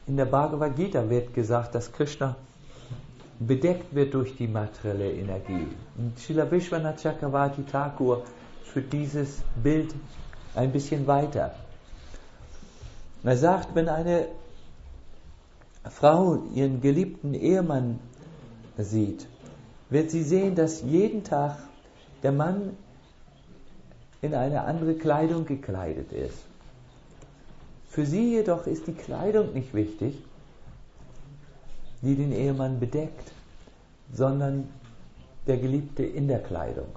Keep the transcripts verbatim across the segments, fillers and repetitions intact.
in der Bhagavad Gita wird gesagt, dass Krishna bedeckt wird durch die materielle Energie. Und Srila Vishwanath Chakravarti Thakur führt dieses Bild ein bisschen weiter. Er sagt, wenn eine Frau ihren geliebten Ehemann sieht, wird sie sehen, dass jeden Tag der Mann in eine andere Kleidung gekleidet ist. Für sie jedoch ist die Kleidung nicht wichtig, die den Ehemann bedeckt, sondern der Geliebte in der Kleidung.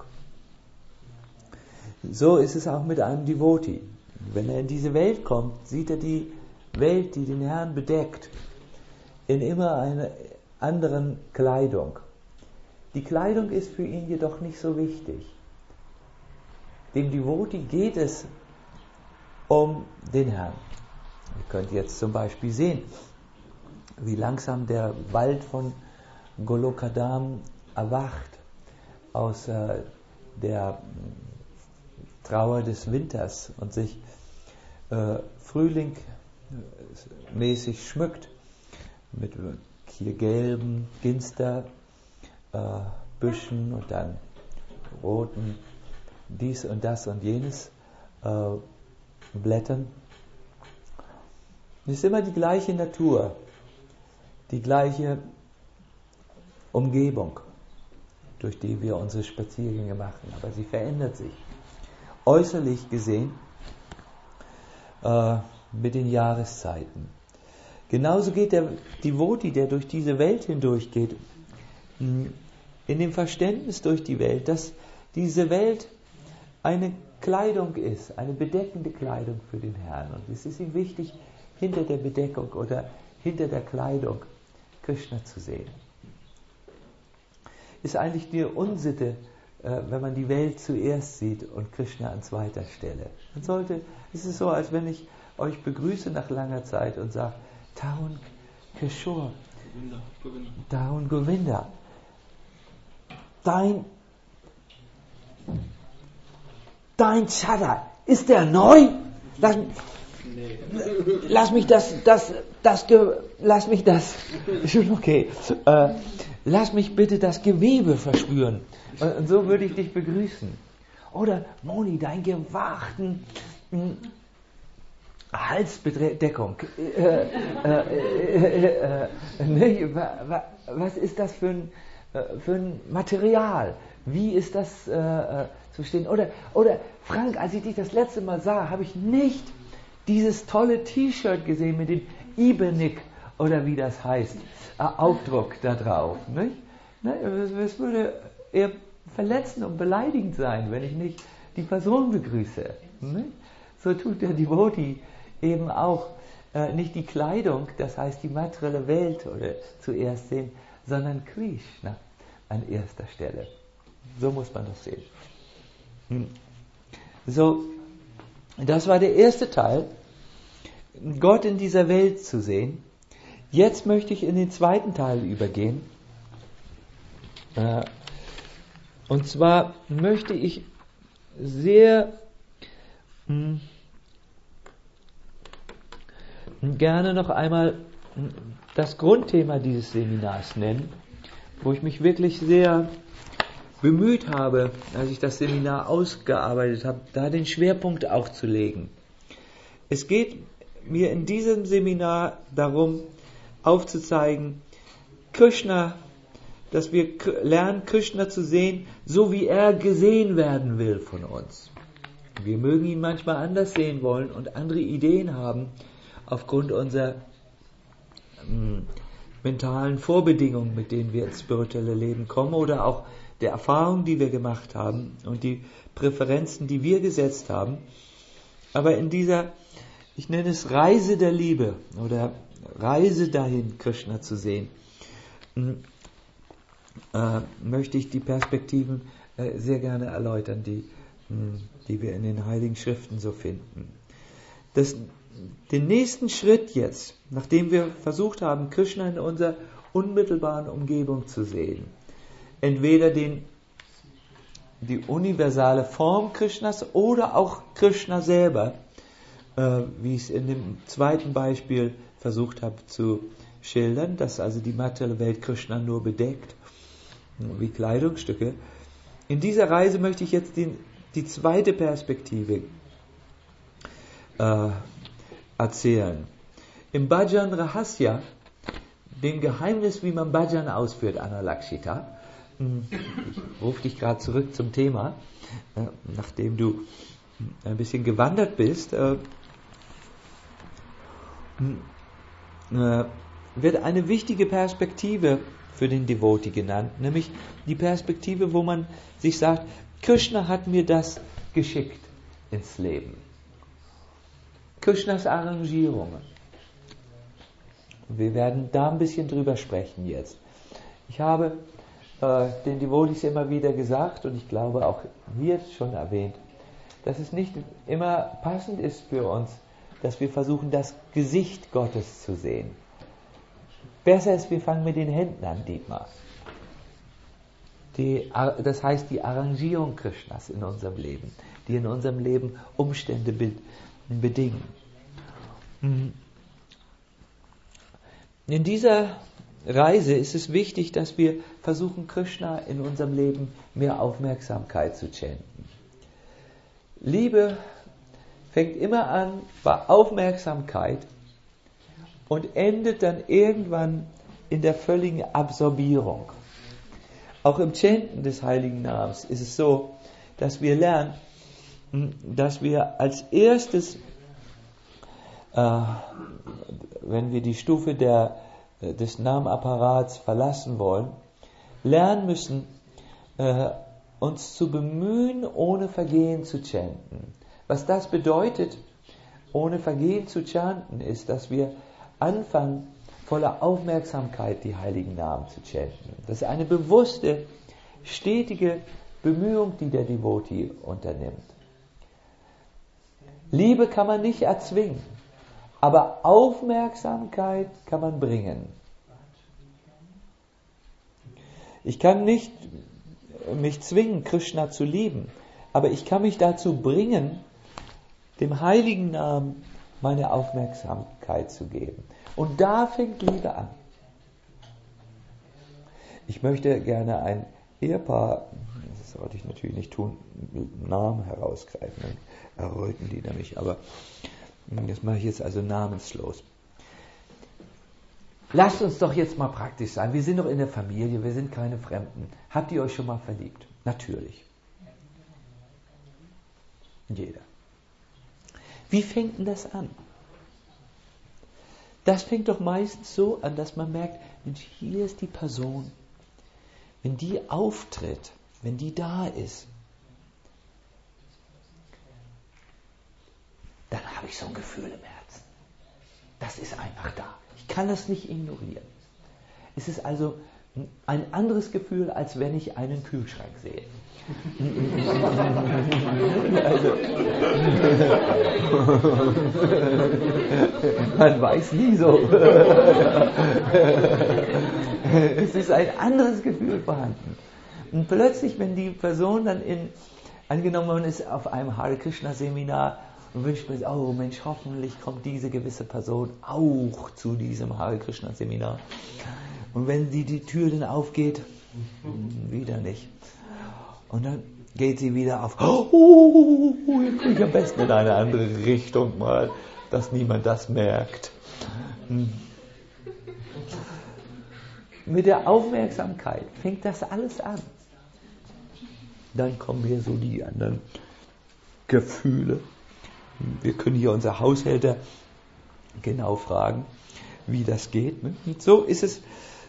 So ist es auch mit einem Devotee. Wenn er in diese Welt kommt, sieht er die Welt, die den Herrn bedeckt, in immer einer anderen Kleidung. Die Kleidung ist für ihn jedoch nicht so wichtig. Dem Devotee geht es um den Herrn. Ihr könnt jetzt zum Beispiel sehen, wie langsam der Wald von Golokadam erwacht aus äh, der Trauer des Winters und sich äh, frühlingmäßig schmückt mit hier gelben Ginsterbüschen äh, und dann roten dies und das und jenes äh, Blättern. Es ist immer die gleiche Natur, die gleiche Umgebung, durch die wir unsere Spaziergänge machen, aber sie verändert sich. Äußerlich gesehen äh, mit den Jahreszeiten. Genauso geht der Devotee, der durch diese Welt hindurchgeht, in dem Verständnis durch die Welt, dass diese Welt eine Kleidung ist, eine bedeckende Kleidung für den Herrn. Und es ist ihm wichtig, hinter der Bedeckung oder hinter der Kleidung Krishna zu sehen. Ist eigentlich die Unsitte, wenn man die Welt zuerst sieht und Krishna an zweiter Stelle. Man sollte, es ist so, als wenn ich euch begrüße nach langer Zeit und sage, Taun Kishore, Taun Govinda, dein, dein Chada, ist der neu? Lass, nee. lass mich das, das, das, lass mich das, schon okay, äh, lass mich bitte das Gewebe verspüren. Und, und so würde ich dich begrüßen. Oder, Moni, dein gewachten mh, Halsbedeckung. Äh, äh, äh, äh, ne, was ist das für ein, für ein Material? Wie ist das äh, zu verstehen? Oder, oder, Frank, als ich dich das letzte Mal sah, habe ich nicht dieses tolle T-Shirt gesehen mit dem Ibenik oder wie das heißt, äh, Aufdruck da drauf. Nicht? Ne, es würde eher verletzend und beleidigend sein, wenn ich nicht die Person begrüße. Nicht? So tut der Devotee eben auch äh, nicht die Kleidung, das heißt die materielle Welt oder zuerst sehen, sondern Krishna an erster Stelle. So muss man das sehen. Hm. So, das war der erste Teil, Gott in dieser Welt zu sehen. Jetzt möchte ich in den zweiten Teil übergehen. Äh, und zwar möchte ich sehr mh, gerne noch einmal das Grundthema dieses Seminars nennen, wo ich mich wirklich sehr bemüht habe, als ich das Seminar ausgearbeitet habe, da den Schwerpunkt auch zu legen. Es geht mir in diesem Seminar darum, aufzuzeigen, Krishna, dass wir lernen, Krishna zu sehen, so wie er gesehen werden will von uns. Wir mögen ihn manchmal anders sehen wollen und andere Ideen haben, aufgrund unserer mh, mentalen Vorbedingungen, mit denen wir ins spirituelle Leben kommen, oder auch der Erfahrung, die wir gemacht haben und die Präferenzen, die wir gesetzt haben. Aber in dieser, ich nenne es Reise der Liebe oder Reise dahin, Krishna zu sehen, äh, möchte ich die Perspektiven äh, sehr gerne erläutern, die, mh, die wir in den Heiligen Schriften so finden. Das Den nächsten Schritt jetzt, nachdem wir versucht haben, Krishna in unserer unmittelbaren Umgebung zu sehen, entweder den, die universale Form Krishnas oder auch Krishna selber, äh, wie ich es in dem zweiten Beispiel versucht habe zu schildern, dass also die materielle Welt Krishna nur bedeckt, wie Kleidungsstücke. In dieser Reise möchte ich jetzt die, die zweite Perspektive äh, erzählen. Im Bhajan Rahasya, dem Geheimnis, wie man Bhajan ausführt, Analakshita, ich rufe dich gerade zurück zum Thema, äh, nachdem du ein bisschen gewandert bist, äh, äh, wird eine wichtige Perspektive für den Devotee genannt, nämlich die Perspektive, wo man sich sagt, Krishna hat mir das geschickt ins Leben. Krishnas Arrangierungen. Wir werden da ein bisschen drüber sprechen jetzt. Ich habe äh, den Devotees immer wieder gesagt, und ich glaube auch hier schon erwähnt, dass es nicht immer passend ist für uns, dass wir versuchen, das Gesicht Gottes zu sehen. Besser ist, wir fangen mit den Händen an, Dietmar. Die, das heißt, die Arrangierung Krishnas in unserem Leben, die in unserem Leben Umstände bedingen. In dieser Reise ist es wichtig, dass wir versuchen, Krishna in unserem Leben mehr Aufmerksamkeit zu schenken. Liebe fängt immer an bei Aufmerksamkeit und endet dann irgendwann in der völligen Absorbierung. Auch im Chanten des Heiligen Namens ist es so, dass wir lernen, dass wir als erstes, äh, wenn wir die Stufe der, des Namenapparats verlassen wollen, lernen müssen, äh, uns zu bemühen, ohne Vergehen zu chanten. Was das bedeutet, ohne Vergehen zu chanten, ist, dass wir anfangen, voller Aufmerksamkeit die heiligen Namen zu chanten. Das ist eine bewusste, stetige Bemühung, die der Devotee unternimmt. Liebe kann man nicht erzwingen, aber Aufmerksamkeit kann man bringen. Ich kann nicht mich zwingen, Krishna zu lieben, aber ich kann mich dazu bringen, dem heiligen Namen meine Aufmerksamkeit zu geben. Und da fängt Liebe an. Ich möchte gerne ein Ehepaar, das sollte ich natürlich nicht tun, Namen herausgreifen, dann erröten die nämlich, aber das mache ich jetzt also namenslos. Lasst uns doch jetzt mal praktisch sein. Wir sind doch in der Familie, wir sind keine Fremden. Habt ihr euch schon mal verliebt? Natürlich. Jeder. Wie fängt denn das an? Das fängt doch meistens so an, dass man merkt, Mensch, hier ist die Person. Wenn die auftritt, wenn die da ist, dann habe ich so ein Gefühl im Herzen. Das ist einfach da. Ich kann das nicht ignorieren. Es ist also ein anderes Gefühl, als wenn ich einen Kühlschrank sehe. Also, man weiß nie so. Es ist ein anderes Gefühl vorhanden. Und plötzlich, wenn die Person dann in, angenommen man ist auf einem Hare Krishna Seminar und wünscht man sich, oh Mensch, hoffentlich kommt diese gewisse Person auch zu diesem Hare Krishna Seminar. Und wenn die, die Tür dann aufgeht, wieder nicht. Und dann geht sie wieder auf, oh, jetzt gehe ich am besten in eine andere Richtung mal, dass niemand das merkt. Hm. Mit der Aufmerksamkeit fängt das alles an. Dann kommen hier so die anderen Gefühle. Wir können hier unser Haushälter genau fragen, wie das geht. Und so ist es.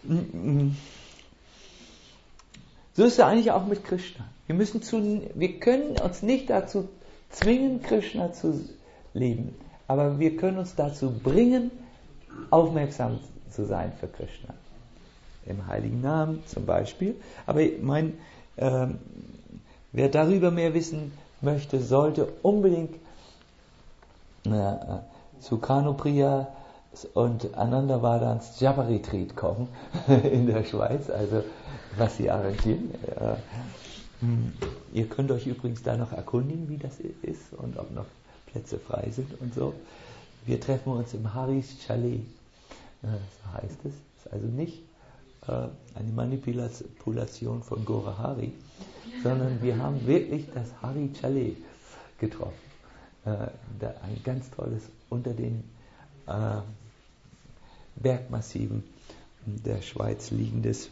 So ist es eigentlich auch mit Krishna. Wir müssen zu, wir können uns nicht dazu zwingen, Krishna zu lieben, aber wir können uns dazu bringen, aufmerksam zu sein für Krishna. Im Heiligen Namen zum Beispiel. Aber mein, äh, wer darüber mehr wissen möchte, sollte unbedingt äh, zu Kanupriya und Anandavardhans Japa Retreat kommen in der Schweiz, also was sie arrangieren. Äh, ihr könnt euch übrigens da noch erkundigen, wie das ist und ob noch Plätze frei sind und so. Wir treffen uns im Haris Chalet. So heißt es. Das ist also nicht äh, eine Manipulation von Gora Hari, sondern wir haben wirklich das Hari Chalet getroffen. Äh, da ein ganz tolles, unter den äh, Bergmassiven der Schweiz liegendes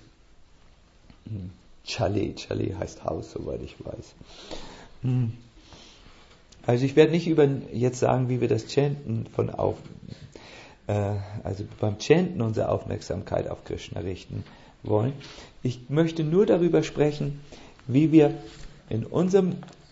Chalet. Chalet heißt Haus, soweit ich weiß. Also ich werde nicht über jetzt sagen, wie wir das Chanten von auf, äh, also beim Chanten unsere Aufmerksamkeit auf Krishna richten wollen. Ich möchte nur darüber sprechen, wie wir in unserem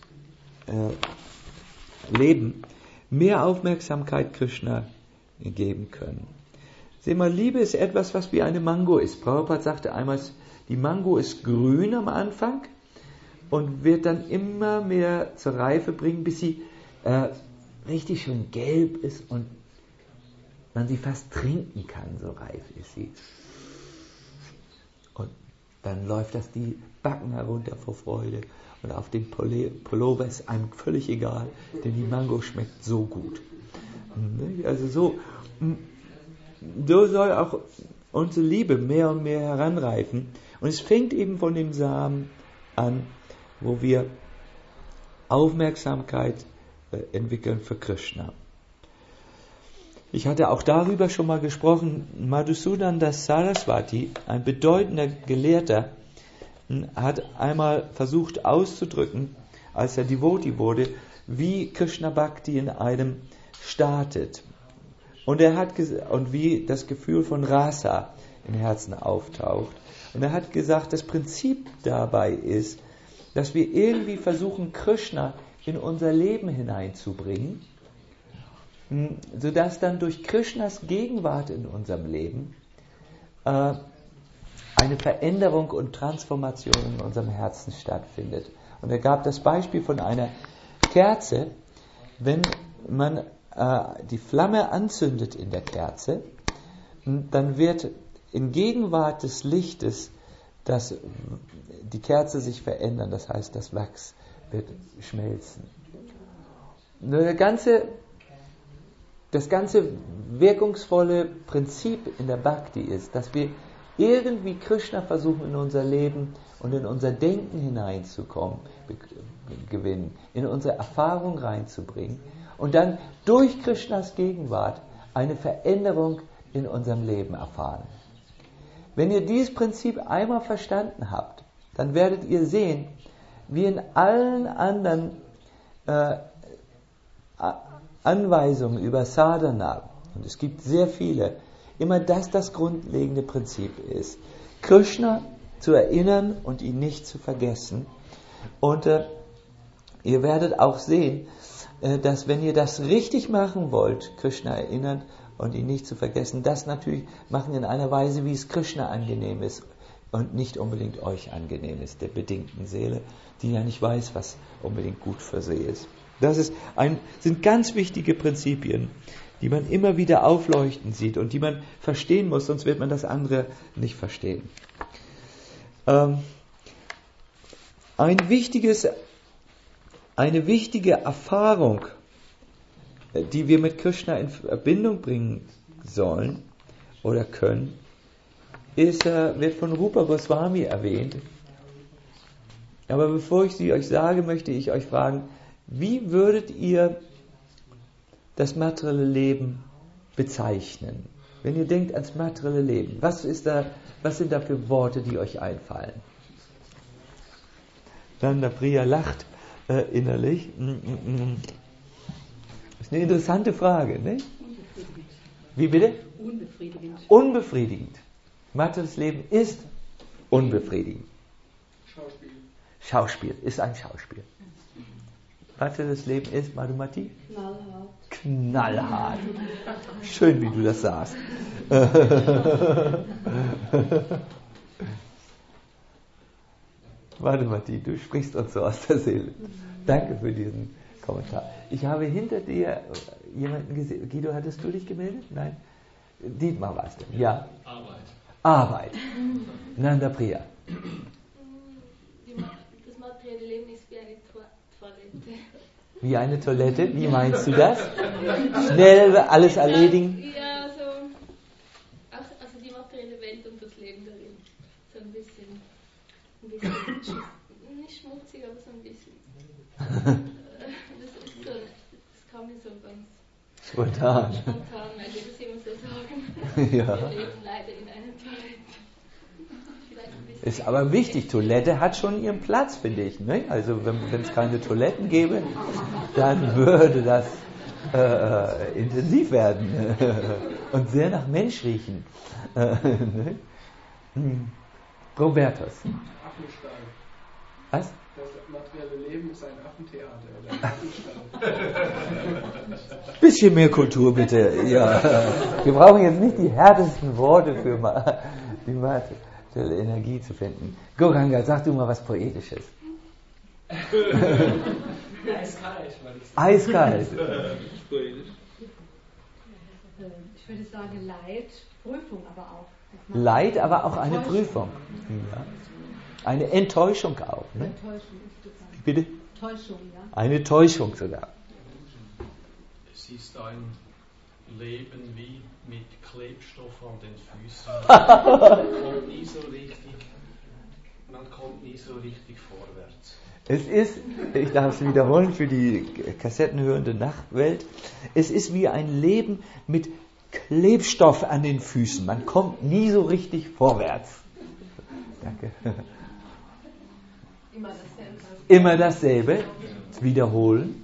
äh, Leben mehr Aufmerksamkeit Krishna geben können. Seh mal, Liebe ist etwas, was wie eine Mango ist. Prabhupada sagte einmal, die Mango ist grün am Anfang und wird dann immer mehr zur Reife bringen, bis sie äh, richtig schön gelb ist und man sie fast trinken kann, so reif ist sie. Und dann läuft das die Backen herunter vor Freude und auf dem Pullover ist einem völlig egal, denn die Mango schmeckt so gut. Also so, so soll auch unsere Liebe mehr und mehr heranreifen. Und es fängt eben von dem Samen an, wo wir Aufmerksamkeit äh, entwickeln für Krishna. Ich hatte auch darüber schon mal gesprochen. Madhusudana Saraswati, ein bedeutender Gelehrter, hat einmal versucht auszudrücken, als er Devotee wurde, wie Krishna Bhakti in einem startet. Und er hat ges- und wie das Gefühl von Rasa im Herzen auftaucht. Und er hat gesagt, das Prinzip dabei ist, dass wir irgendwie versuchen, Krishna in unser Leben hineinzubringen, sodass dann durch Krishnas Gegenwart in unserem Leben äh, eine Veränderung und Transformation in unserem Herzen stattfindet. Und er gab das Beispiel von einer Kerze. Wenn man äh, die Flamme anzündet in der Kerze, dann wird in Gegenwart des Lichtes das, die Kerze sich verändern. Das heißt, das Wachs wird schmelzen. Nur der ganze, das ganze wirkungsvolle Prinzip in der Bhakti ist, dass wir irgendwie Krishna versuchen in unser Leben und in unser Denken hineinzukommen, gewinnen, in unsere Erfahrung reinzubringen und dann durch Krishnas Gegenwart eine Veränderung in unserem Leben erfahren. Wenn ihr dieses Prinzip einmal verstanden habt, dann werdet ihr sehen, wie in allen anderen äh, Anweisungen über Sadhana, und es gibt sehr viele, immer das das grundlegende Prinzip ist. Krishna zu erinnern und ihn nicht zu vergessen. Und äh, ihr werdet auch sehen, äh, dass wenn ihr das richtig machen wollt, Krishna erinnern und ihn nicht zu vergessen, das natürlich machen in einer Weise, wie es Krishna angenehm ist und nicht unbedingt euch angenehm ist, der bedingten Seele, die ja nicht weiß, was unbedingt gut für sie ist. Das ist ein, sind ganz wichtige Prinzipien, die man immer wieder aufleuchten sieht und die man verstehen muss, sonst wird man das andere nicht verstehen. Ähm, ein wichtiges, eine wichtige Erfahrung, die wir mit Krishna in Verbindung bringen sollen oder können, ist, äh, wird von Rupa Goswami erwähnt. Aber bevor ich sie euch sage, möchte ich euch fragen, wie würdet ihr das materielle Leben bezeichnen? Wenn ihr denkt ans materielle Leben, was ist da, was sind da für Worte, die euch einfallen? Dann der Priya lacht äh, innerlich. Das ist eine interessante Frage, ne? Wie bitte? Unbefriedigend. Unbefriedigend. Materielles Leben ist unbefriedigend. Schauspiel. Schauspiel ist ein Schauspiel. Materielles Leben ist, Madhumati? Knallhart. Knallhart. Schön, wie du das sagst. Madhumati, du sprichst uns so aus der Seele. Danke für diesen Kommentar. Ich habe hinter dir jemanden gesehen. Guido, hattest du dich gemeldet? Nein? Dietmar warst du. Ja? Arbeit. Arbeit. Nanda Priya. Das materielle Leben ist wie eine Toilette. Wie eine Toilette? Wie meinst du das? Schnell alles erledigen? Ja, so, auch, also die materielle Welt und das Leben darin. So ein bisschen, ein bisschen sch- nicht schmutzig, aber so ein bisschen. Das ist so, das kam mir so ganz Spontan. spontan, weil wir das immer so sagen. Ja. Wir leben leider in einer Toilette. Vielleicht ein bisschen Ist aber wichtig, Toilette hat schon ihren Platz, finde ich. Ne? Also wenn wenn es keine Toiletten gäbe, dann würde das äh, intensiv werden und sehr nach Mensch riechen. Ne? Hm. Robertus. Affenstall. Was? Das materielle Leben ist ein Affentheater oder ein Affenstall. Bisschen mehr Kultur bitte. Ja. Wir brauchen jetzt nicht die härtesten Worte für ma- die materielle Energie zu finden. Goranga, sag du mal was Poetisches. Eiskalt, weil ich Eiskalt. poetisch. Ich würde sagen Leid, Prüfung aber auch. Leid, aber auch eine Prüfung. Ja. Eine Enttäuschung auch. Ne? Enttäuschung ist das. Bitte? Täuschung, ja. Eine Täuschung sogar. Es ist ein Leben wie mit Klebstoff an den Füßen. Man kommt nie so richtig, man kommt nie so richtig vorwärts. Es ist, ich darf es wiederholen für die kassettenhörende Nachwelt, es ist wie ein Leben mit Klebstoff an den Füßen. Man kommt nie so richtig vorwärts. Danke. Immer dasselbe. Immer dasselbe. Wiederholen.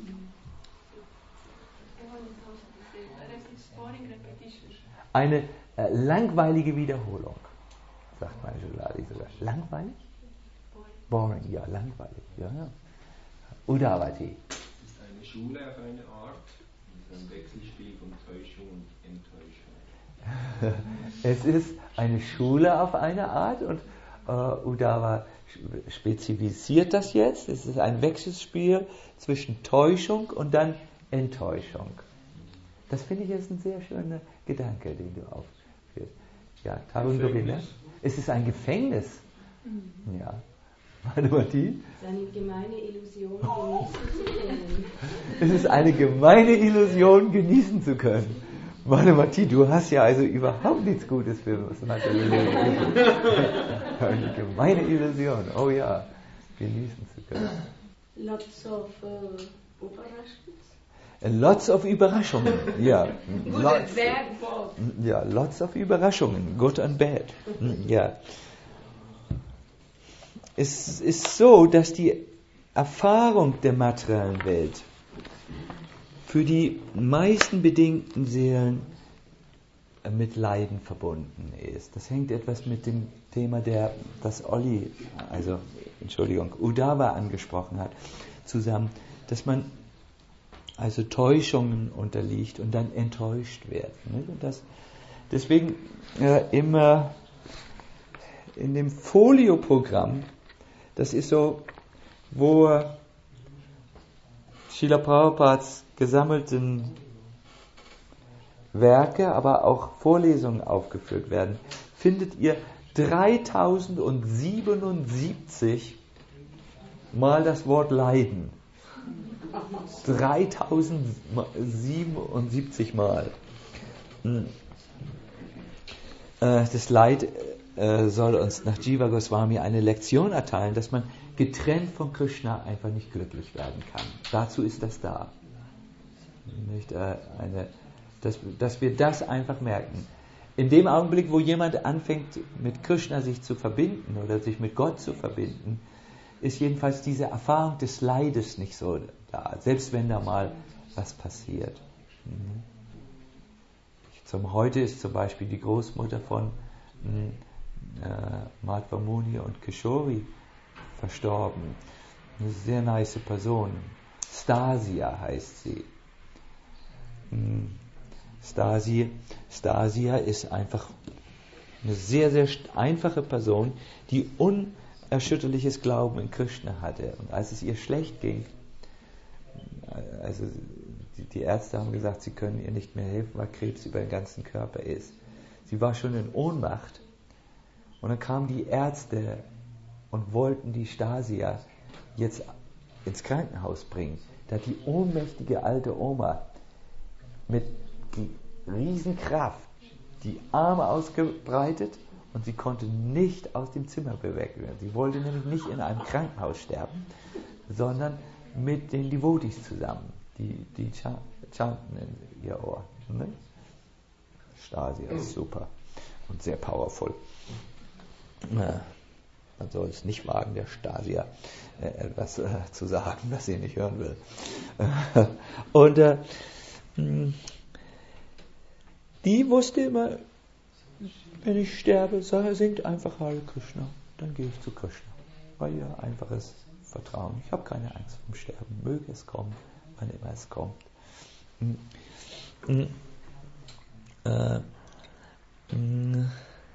Eine äh, langweilige Wiederholung, sagt meine Jalali sogar. Langweilig? Boring, ja, langweilig. Ja, ja. Udavati. Es ist eine Schule auf eine Art, es ist ein Wechselspiel von Täuschung und Enttäuschung. Es ist eine Schule auf eine Art und äh, Udava spezifiziert das jetzt. Es ist ein Wechselspiel zwischen Täuschung und dann Enttäuschung. Das finde ich jetzt ein sehr schöner Gedanke, den du aufführst. Ja, Tarun Govinda. Es ist ein Gefängnis. Ja. Mathematik. Es ist eine gemeine Illusion, genießen zu können. Es ist eine gemeine Illusion, genießen zu können. Mathematik, du hast ja also überhaupt nichts Gutes für was Eine gemeine Illusion, oh ja, genießen zu können. Lots of uh, Überraschungen. Lots of Überraschungen, ja. Good Lots, and bad both. ja, lots of Überraschungen, good and bad. Ja. Es ist so, dass die Erfahrung der materiellen Welt für die meisten bedingten Seelen mit Leiden verbunden ist. Das hängt etwas mit dem Thema, der, das Olli, also Entschuldigung, Udava angesprochen hat, zusammen, dass man also Täuschungen unterliegt und dann enttäuscht wird. Nicht? Und das, deswegen äh, immer in dem Folio-Programm, das ist so, wo Srila Prabhupads gesammelten Werke, aber auch Vorlesungen aufgeführt werden, findet ihr dreitausendsiebenundsiebzig Mal das Wort Leiden. dreitausendsiebenundsiebzig Mal. Das Leid soll uns nach Jiva Goswami eine Lektion erteilen, dass man getrennt von Krishna einfach nicht glücklich werden kann. Dazu ist das da. Nicht, äh, eine, dass, dass wir das einfach merken. In dem Augenblick, wo jemand anfängt, mit Krishna sich zu verbinden oder sich mit Gott zu verbinden, ist jedenfalls diese Erfahrung des Leides nicht so da, selbst wenn da mal was passiert. Mhm. Zum Heute ist zum Beispiel die Großmutter von äh, Madhva Muni und Kishori verstorben. Eine sehr nice Person. Stasia heißt sie. Stasia, Stasia ist einfach eine sehr, sehr einfache Person, die unerschütterliches Glauben in Krishna hatte. Und als es ihr schlecht ging, also die, die Ärzte haben gesagt, sie können ihr nicht mehr helfen, weil Krebs über den ganzen Körper ist. Sie war schon in Ohnmacht. Und dann kamen die Ärzte und wollten die Stasia jetzt ins Krankenhaus bringen, da hat die ohnmächtige alte Oma mit Riesenkraft die Arme ausgebreitet und sie konnte nicht aus dem Zimmer bewegt werden. Sie wollte nämlich nicht in einem Krankenhaus sterben, sondern mit den Devotis zusammen. Die, die chanten in ihr Ohr. Ne? Stasia ist super und sehr powerful. Ja, man soll es nicht wagen, der Stasia äh, etwas äh, zu sagen, was sie nicht hören will. Und äh, die wusste immer, wenn ich sterbe, singt einfach Hare Krishna, dann gehe ich zu Krishna. War ihr einfaches Vertrauen. Ich habe keine Angst vom Sterben. Möge es kommen, wann immer es kommt. Mhm. Mhm. Äh, mhm.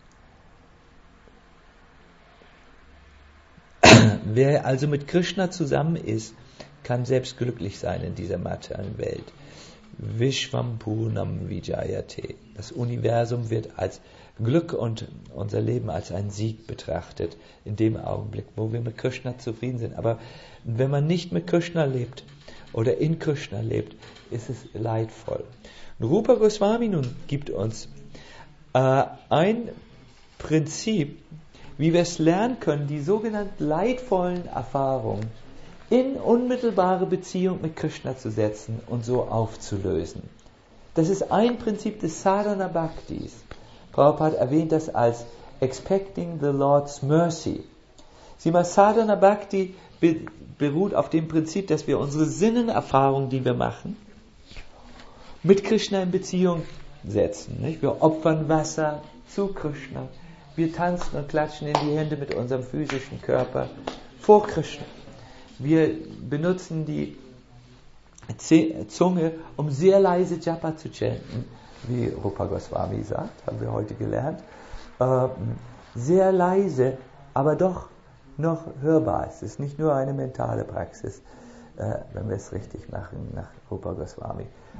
Wer also mit Krishna zusammen ist, kann selbst glücklich sein in dieser materiellen Welt. Vishvam Purnam Vijayate. Das Universum wird als Glück und unser Leben als ein Sieg betrachtet, in dem Augenblick, wo wir mit Krishna zufrieden sind. Aber wenn man nicht mit Krishna lebt oder in Krishna lebt, ist es leidvoll. Und Rupa Goswami nun gibt uns äh, ein Prinzip, wie wir es lernen können, die sogenannten leidvollen Erfahrungen in unmittelbare Beziehung mit Krishna zu setzen und so aufzulösen. Das ist ein Prinzip des Sadhana Bhaktis. Prabhupada erwähnt das als Expecting the Lord's Mercy. Sieh mal, Sadhana Bhakti beruht auf dem Prinzip, dass wir unsere Sinnenerfahrungen, die wir machen, mit Krishna in Beziehung setzen. Nicht? Wir opfern Wasser zu Krishna. Wir tanzen und klatschen in die Hände mit unserem physischen Körper vor Krishna. Wir benutzen die Zunge, um sehr leise Japa zu chanten, wie Rupa Goswami sagt, haben wir heute gelernt. Ähm, sehr leise, aber doch noch hörbar. Es ist nicht nur eine mentale Praxis, äh, wenn wir es richtig machen, nach Rupa Goswami.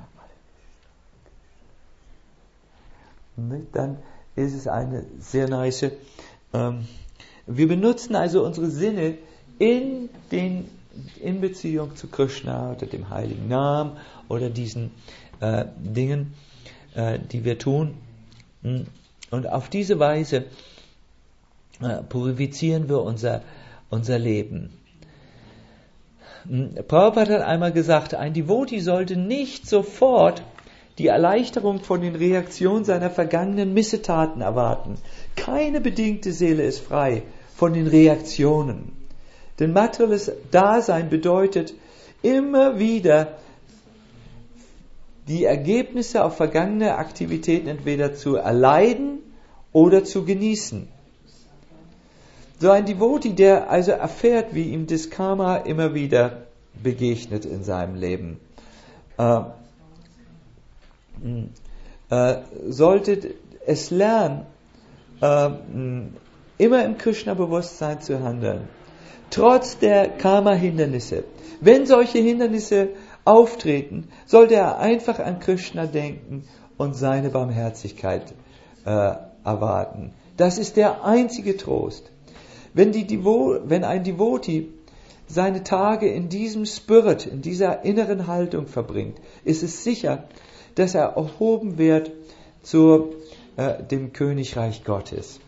Dann ist es eine sehr nice. Ähm, wir benutzen also unsere Sinne in den in Beziehung zu Krishna oder dem heiligen Namen oder diesen äh, Dingen, äh, die wir tun. Und auf diese Weise äh, purifizieren wir unser, unser Leben. Prabhupada hat einmal gesagt, ein Devotee sollte nicht sofort die Erleichterung von den Reaktionen seiner vergangenen Missetaten erwarten. Keine bedingte Seele ist frei von den Reaktionen. Denn materielles Dasein bedeutet immer wieder die Ergebnisse auf vergangene Aktivitäten entweder zu erleiden oder zu genießen. So ein Devotee, der also erfährt, wie ihm das Karma immer wieder begegnet in seinem Leben, äh, äh, sollte es lernen, äh, immer im Krishna-Bewusstsein zu handeln. Trotz der Karma-Hindernisse. Wenn solche Hindernisse auftreten, sollte er einfach an Krishna denken und seine Barmherzigkeit äh, erwarten. Das ist der einzige Trost. Wenn, die Devo- wenn ein Devotee seine Tage in diesem Spirit, in dieser inneren Haltung verbringt, ist es sicher, dass er erhoben wird zu äh, dem Königreich Gottes.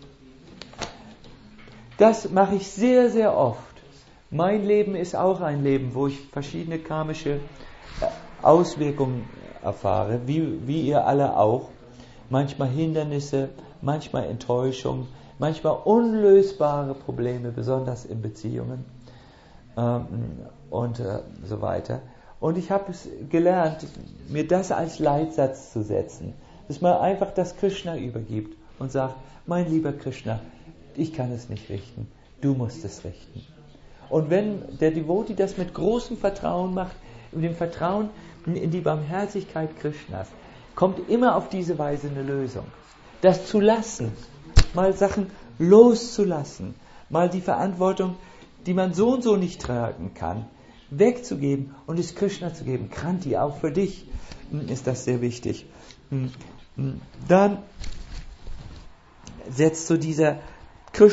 Das mache ich sehr, sehr oft. Mein Leben ist auch ein Leben, wo ich verschiedene karmische Auswirkungen erfahre, wie, wie ihr alle auch. Manchmal Hindernisse, manchmal Enttäuschung, manchmal unlösbare Probleme, besonders in Beziehungen ähm, und äh, so weiter. Und ich habe es gelernt, mir das als Leitsatz zu setzen, dass man einfach das Krishna übergibt und sagt, mein lieber Krishna, ich kann es nicht richten, du musst es richten. Und wenn der Devotee das mit großem Vertrauen macht, in dem Vertrauen in die Barmherzigkeit Krishnas, kommt immer auf diese Weise eine Lösung. Das zu lassen, mal Sachen loszulassen, mal die Verantwortung, die man so und so nicht tragen kann, wegzugeben und es Krishna zu geben. Kranti, auch für dich ist das sehr wichtig. Dann setzt so dieser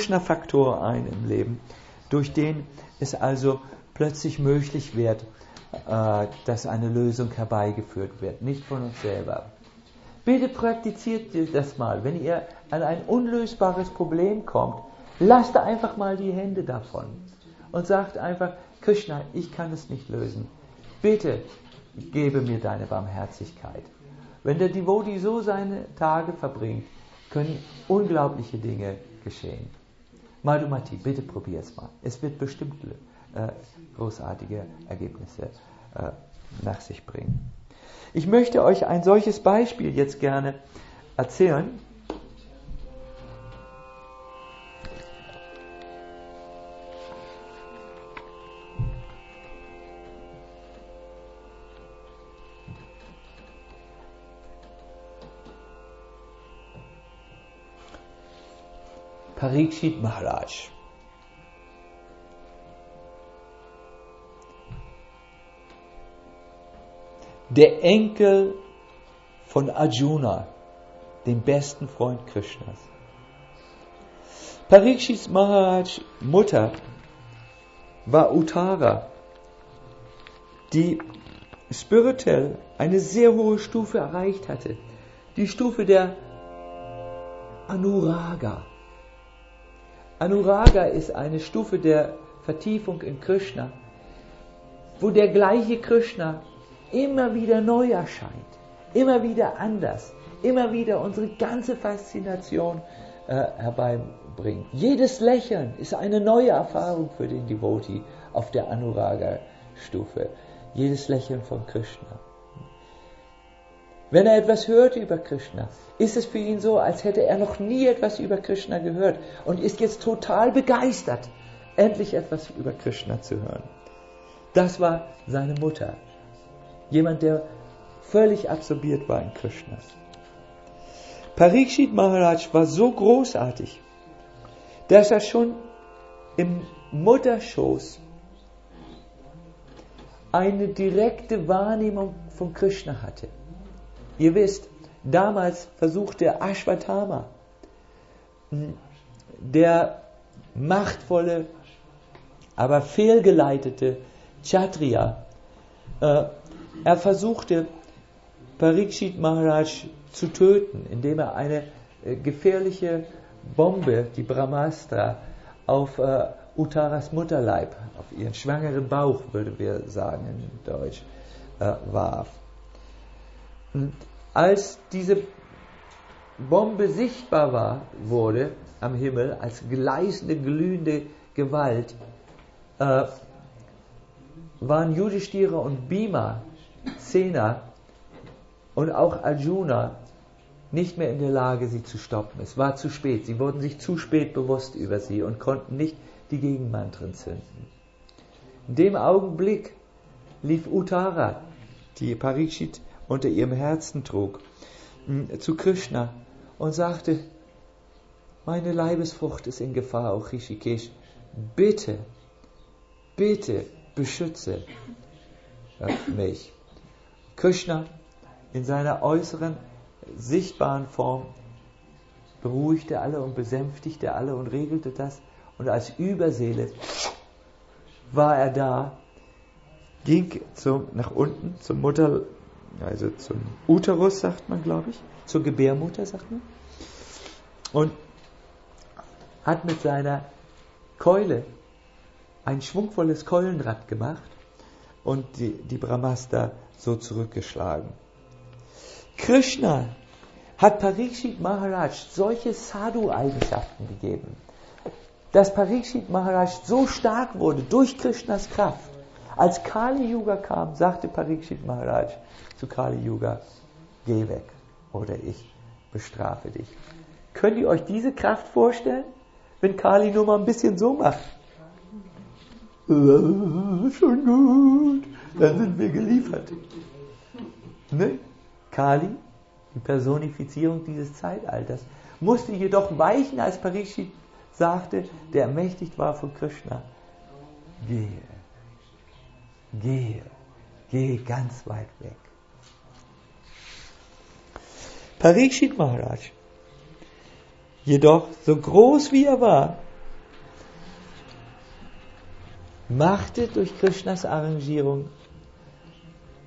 Krishna-Faktor ein im Leben, durch den es also plötzlich möglich wird, äh, dass eine Lösung herbeigeführt wird, nicht von uns selber. Bitte praktiziert das mal. Wenn ihr an ein unlösbares Problem kommt, lasst einfach mal die Hände davon und sagt einfach, Krishna, ich kann es nicht lösen. Bitte gebe mir deine Barmherzigkeit. Wenn der Devotee so seine Tage verbringt, können unglaubliche Dinge geschehen. Madhumati, bitte probier es mal. Es wird bestimmt äh, großartige Ergebnisse äh, nach sich bringen. Ich möchte euch ein solches Beispiel jetzt gerne erzählen. Parikshit Maharaj. Der Enkel von Arjuna, dem besten Freund Krishnas. Parikshit Maharaj Mutter war Uttara, die spirituell eine sehr hohe Stufe erreicht hatte. Die Stufe der Anuraga. Anuraga ist eine Stufe der Vertiefung in Krishna, wo der gleiche Krishna immer wieder neu erscheint, immer wieder anders, immer wieder unsere ganze Faszination äh, herbeibringt. Jedes Lächeln ist eine neue Erfahrung für den Devotee auf der Anuraga-Stufe. Jedes Lächeln von Krishna. Wenn er etwas hört über Krishna, ist es für ihn so, als hätte er noch nie etwas über Krishna gehört und ist jetzt total begeistert, endlich etwas über Krishna zu hören. Das war seine Mutter. Jemand, der völlig absorbiert war in Krishna. Parikshit Maharaj war so großartig, dass er schon im Mutterschoß eine direkte Wahrnehmung von Krishna hatte. Ihr wisst, damals versuchte Ashwatthama, der machtvolle, aber fehlgeleitete Kshatriya, äh, er versuchte Parikshit Maharaj zu töten, indem er eine äh, gefährliche Bombe, die Brahmastra, auf äh, Uttaras Mutterleib, auf ihren schwangeren Bauch, würden wir sagen in Deutsch, äh, warf. Und als diese Bombe sichtbar war, wurde am Himmel, als gleißende, glühende Gewalt, äh, waren Yudhishthira und Bhima, Sena und auch Arjuna nicht mehr in der Lage, sie zu stoppen. Es war zu spät. Sie wurden sich zu spät bewusst über sie und konnten nicht die Gegenmantren zünden. In dem Augenblick lief Uttara, die Parikshit unter ihrem Herzen trug, zu Krishna und sagte, meine Leibesfrucht ist in Gefahr, auch Rishikesh. Bitte, bitte beschütze mich. Krishna in seiner äußeren, sichtbaren Form beruhigte alle und besänftigte alle und regelte das. Und als Überseele war er da, ging zum, nach unten zum Mutter, also zum Uterus, sagt man, glaube ich, zur Gebärmutter, sagt man, und hat mit seiner Keule ein schwungvolles Keulenrad gemacht und die, die Brahmastra so zurückgeschlagen. Krishna hat Parikshit Maharaj solche Sadhu-Eigenschaften gegeben, dass Parikshit Maharaj so stark wurde durch Krishnas Kraft. Als Kali Yuga kam, sagte Parikshit Maharaj zu Kali Yuga, geh weg oder ich bestrafe dich. Könnt ihr euch diese Kraft vorstellen, wenn Kali nur mal ein bisschen so macht? Schon gut, dann sind wir geliefert. Ne? Kali, die Personifizierung dieses Zeitalters, musste jedoch weichen, als Parikshit sagte, der ermächtigt war von Krishna, gehe, gehe, gehe ganz weit weg. Parikshit Maharaj, jedoch so groß wie er war, machte durch Krishnas Arrangierung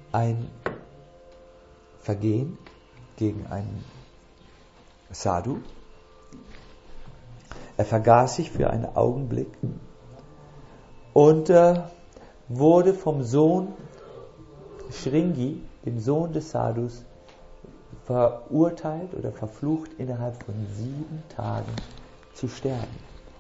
ein Vergehen gegen einen Sadhu. Er vergaß sich für einen Augenblick und äh, wurde vom Sohn Shringi, dem Sohn des Sadhus, verurteilt oder verflucht, innerhalb von sieben Tagen zu sterben.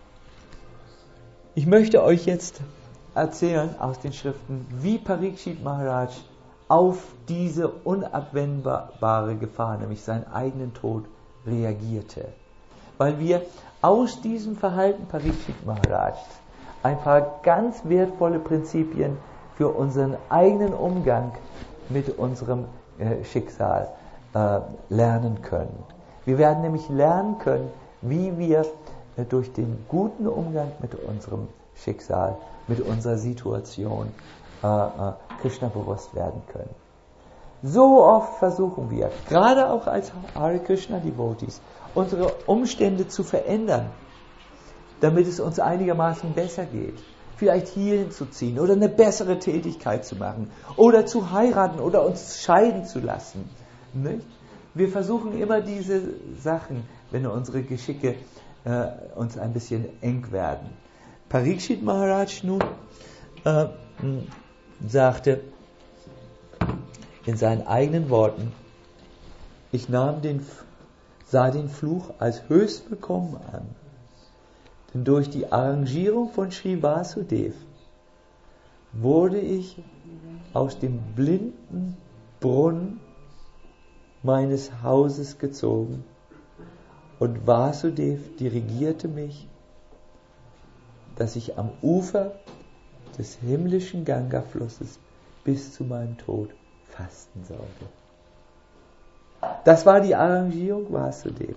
Ich möchte euch jetzt erzählen aus den Schriften, wie Parikshit Maharaj auf diese unabwendbare Gefahr, nämlich seinen eigenen Tod, reagierte. Weil wir aus diesem Verhalten Parikshit Maharaj ein paar ganz wertvolle Prinzipien für unseren eigenen Umgang mit unserem äh, Schicksal äh, lernen können. Wir werden nämlich lernen können, wie wir äh, durch den guten Umgang mit unserem Schicksal, mit unserer Situation äh, äh, Krishna bewusst werden können. So oft versuchen wir, gerade auch als Hare Krishna Devotees, unsere Umstände zu verändern, damit es uns einigermaßen besser geht. Vielleicht hierhin zu ziehen oder eine bessere Tätigkeit zu machen oder zu heiraten oder uns scheiden zu lassen. Nicht? Wir versuchen immer diese Sachen, wenn unsere Geschicke äh, uns ein bisschen eng werden. Parikshit Maharaj nun äh, sagte in seinen eigenen Worten, ich nahm den, sah den Fluch als höchst willkommen an. Denn durch die Arrangierung von Sri Vasudev wurde ich aus dem blinden Brunnen meines Hauses gezogen und Vasudev dirigierte mich, dass ich am Ufer des himmlischen Ganga-Flusses bis zu meinem Tod fasten sollte. Das war die Arrangierung Vasudev.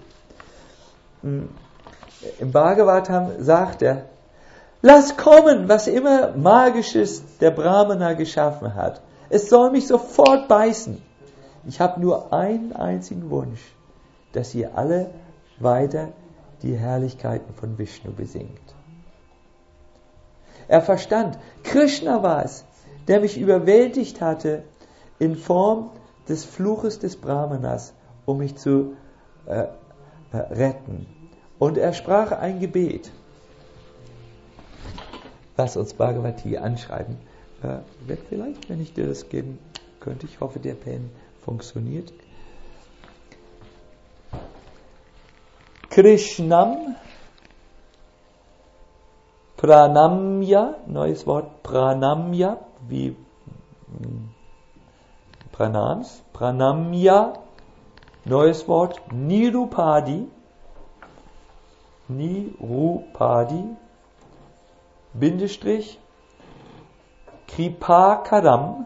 Im Bhagavatam sagt er, lass kommen, was immer Magisches der Brahmana geschaffen hat. Es soll mich sofort beißen. Ich habe nur einen einzigen Wunsch, dass ihr alle weiter die Herrlichkeiten von Vishnu besingt. Er verstand, Krishna war es, der mich überwältigt hatte in Form des Fluches des Brahmanas, um mich zu äh, äh, retten. Und er sprach ein Gebet. Lass uns Bhagavati anschreiben. Äh, wird vielleicht, wenn ich dir das geben könnte. Ich hoffe, der Pen funktioniert. Krishnam Pranamya, neues Wort, Pranamya, wie Pranams, Pranamya, neues Wort, Nirupadi, Nirupadi, Bindestrich, Kripakaram,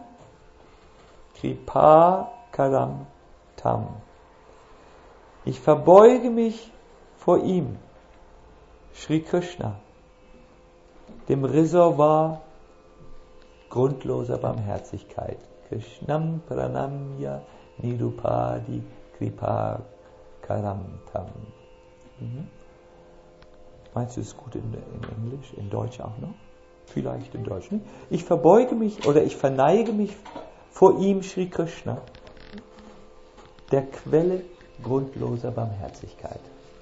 Kripakaram Tam. Ich verbeuge mich vor ihm, Sri Krishna, dem Reservoir grundloser Barmherzigkeit. Krishnam Pranamya Nirupadi Kripakaram Tam. Mhm. Meinst du, es ist gut in, in Englisch, in Deutsch auch noch? Vielleicht in Deutsch, ne? Ich verbeuge mich oder ich verneige mich vor ihm, Sri Krishna, der Quelle grundloser Barmherzigkeit.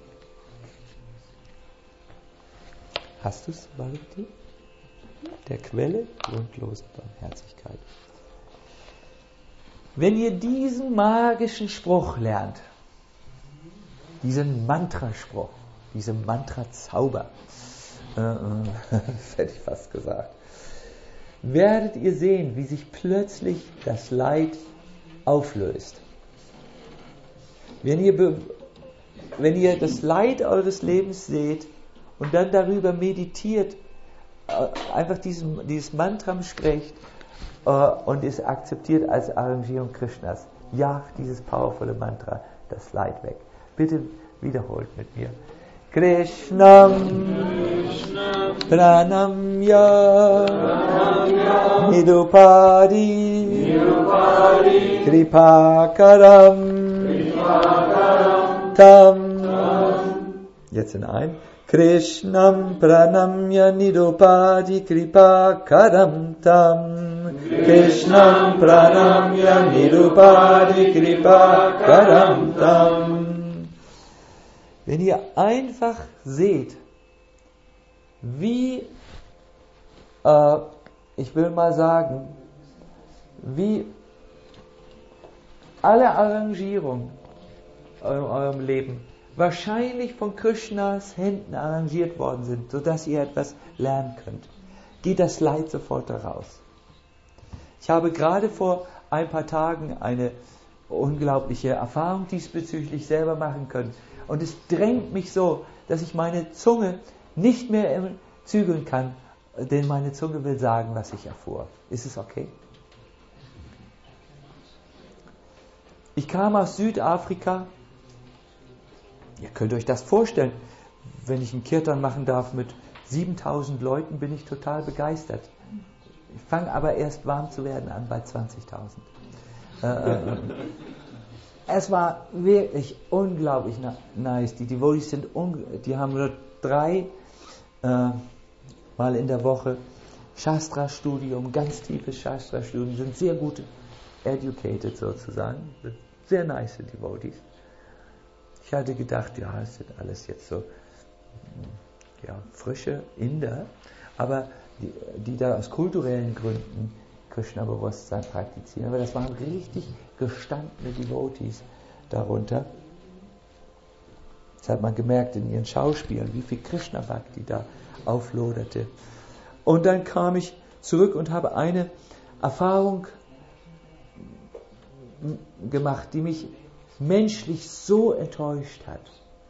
Hast du es, Bhagavati? Der Quelle grundloser Barmherzigkeit. Wenn ihr diesen magischen Spruch lernt, diesen Mantraspruch, diesen Mantra-Zauber, äh, äh, das hätte ich fast gesagt, werdet ihr sehen, wie sich plötzlich das Leid auflöst. Wenn ihr, be- wenn ihr das Leid eures Lebens seht und dann darüber meditiert, äh, einfach diesen, dieses Mantra sprecht äh, und es akzeptiert als Arrangierung Krishnas, jagt dieses powervolle Mantra das Leid weg. Bitte wiederholt mit mir. Krishnam Pranamya Nidupadi Kripakaram Tam. Jetzt in ein. Krishnam Pranamya Nidupadi Kripakaram Tam. Krishnam pranamya nirupadi kripa karam tam. Wenn ihr einfach seht, wie, äh, ich will mal sagen, wie alle Arrangierungen in eurem Leben wahrscheinlich von Krishnas Händen arrangiert worden sind, sodass ihr etwas lernen könnt, geht das Leid sofort heraus. Ich habe gerade vor ein paar Tagen eine unglaubliche Erfahrung diesbezüglich selber machen können. Und es drängt mich so, dass ich meine Zunge nicht mehr zügeln kann, denn meine Zunge will sagen, was ich erfuhr. Ist es okay? Ich kam aus Südafrika. Ihr könnt euch das vorstellen. Wenn ich einen Kirtan machen darf mit siebentausend Leuten, bin ich total begeistert. Ich fange aber erst warm zu werden an bei zwanzigtausend. Äh, äh, es war wirklich unglaublich nice. Die Devotees sind, un- die haben nur drei äh, Mal in der Woche Shastra-Studium, ganz tiefes Shastra-Studium, sind sehr gut educated sozusagen, sehr nice Devotees. Ich hatte gedacht, ja, es sind alles jetzt so ja, frische Inder, aber die, die da aus kulturellen Gründen Krishna-Bewusstsein praktizieren. Aber das waren richtig gestandene Devotees darunter. Das hat man gemerkt in ihren Schauspielen, wie viel Krishna-Bhakti da aufloderte. Und dann kam ich zurück und habe eine Erfahrung gemacht, die mich menschlich so enttäuscht hat.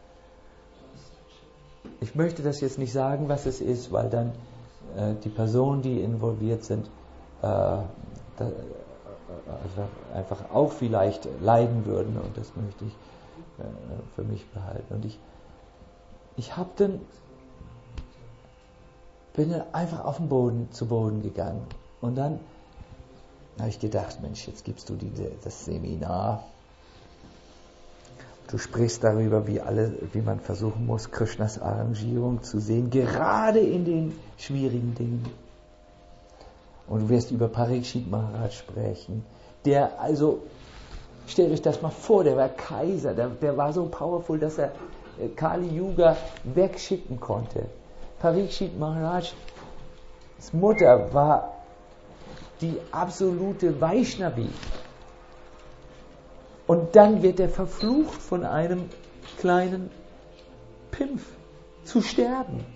Ich möchte das jetzt nicht sagen, was es ist, weil dann äh, die Personen, die involviert sind, äh, da, also einfach auch vielleicht leiden würden, und das möchte ich äh, für mich behalten. Und ich, ich habe dann bin dann einfach auf den Boden, zu Boden gegangen. Und dann habe ich gedacht, Mensch, jetzt gibst du die, das Seminar. Du sprichst darüber, wie, alle, wie man versuchen muss, Krishnas Arrangierung zu sehen, gerade in den schwierigen Dingen. Und du wirst über Parikshit Maharaj sprechen, der also, stellt euch das mal vor, der war Kaiser, der, der war so powerful, dass er Kali Yuga wegschicken konnte. Parikshit Maharajs Mutter war die absolute Vaishnavi. Und dann wird er verflucht von einem kleinen Pimpf zu sterben.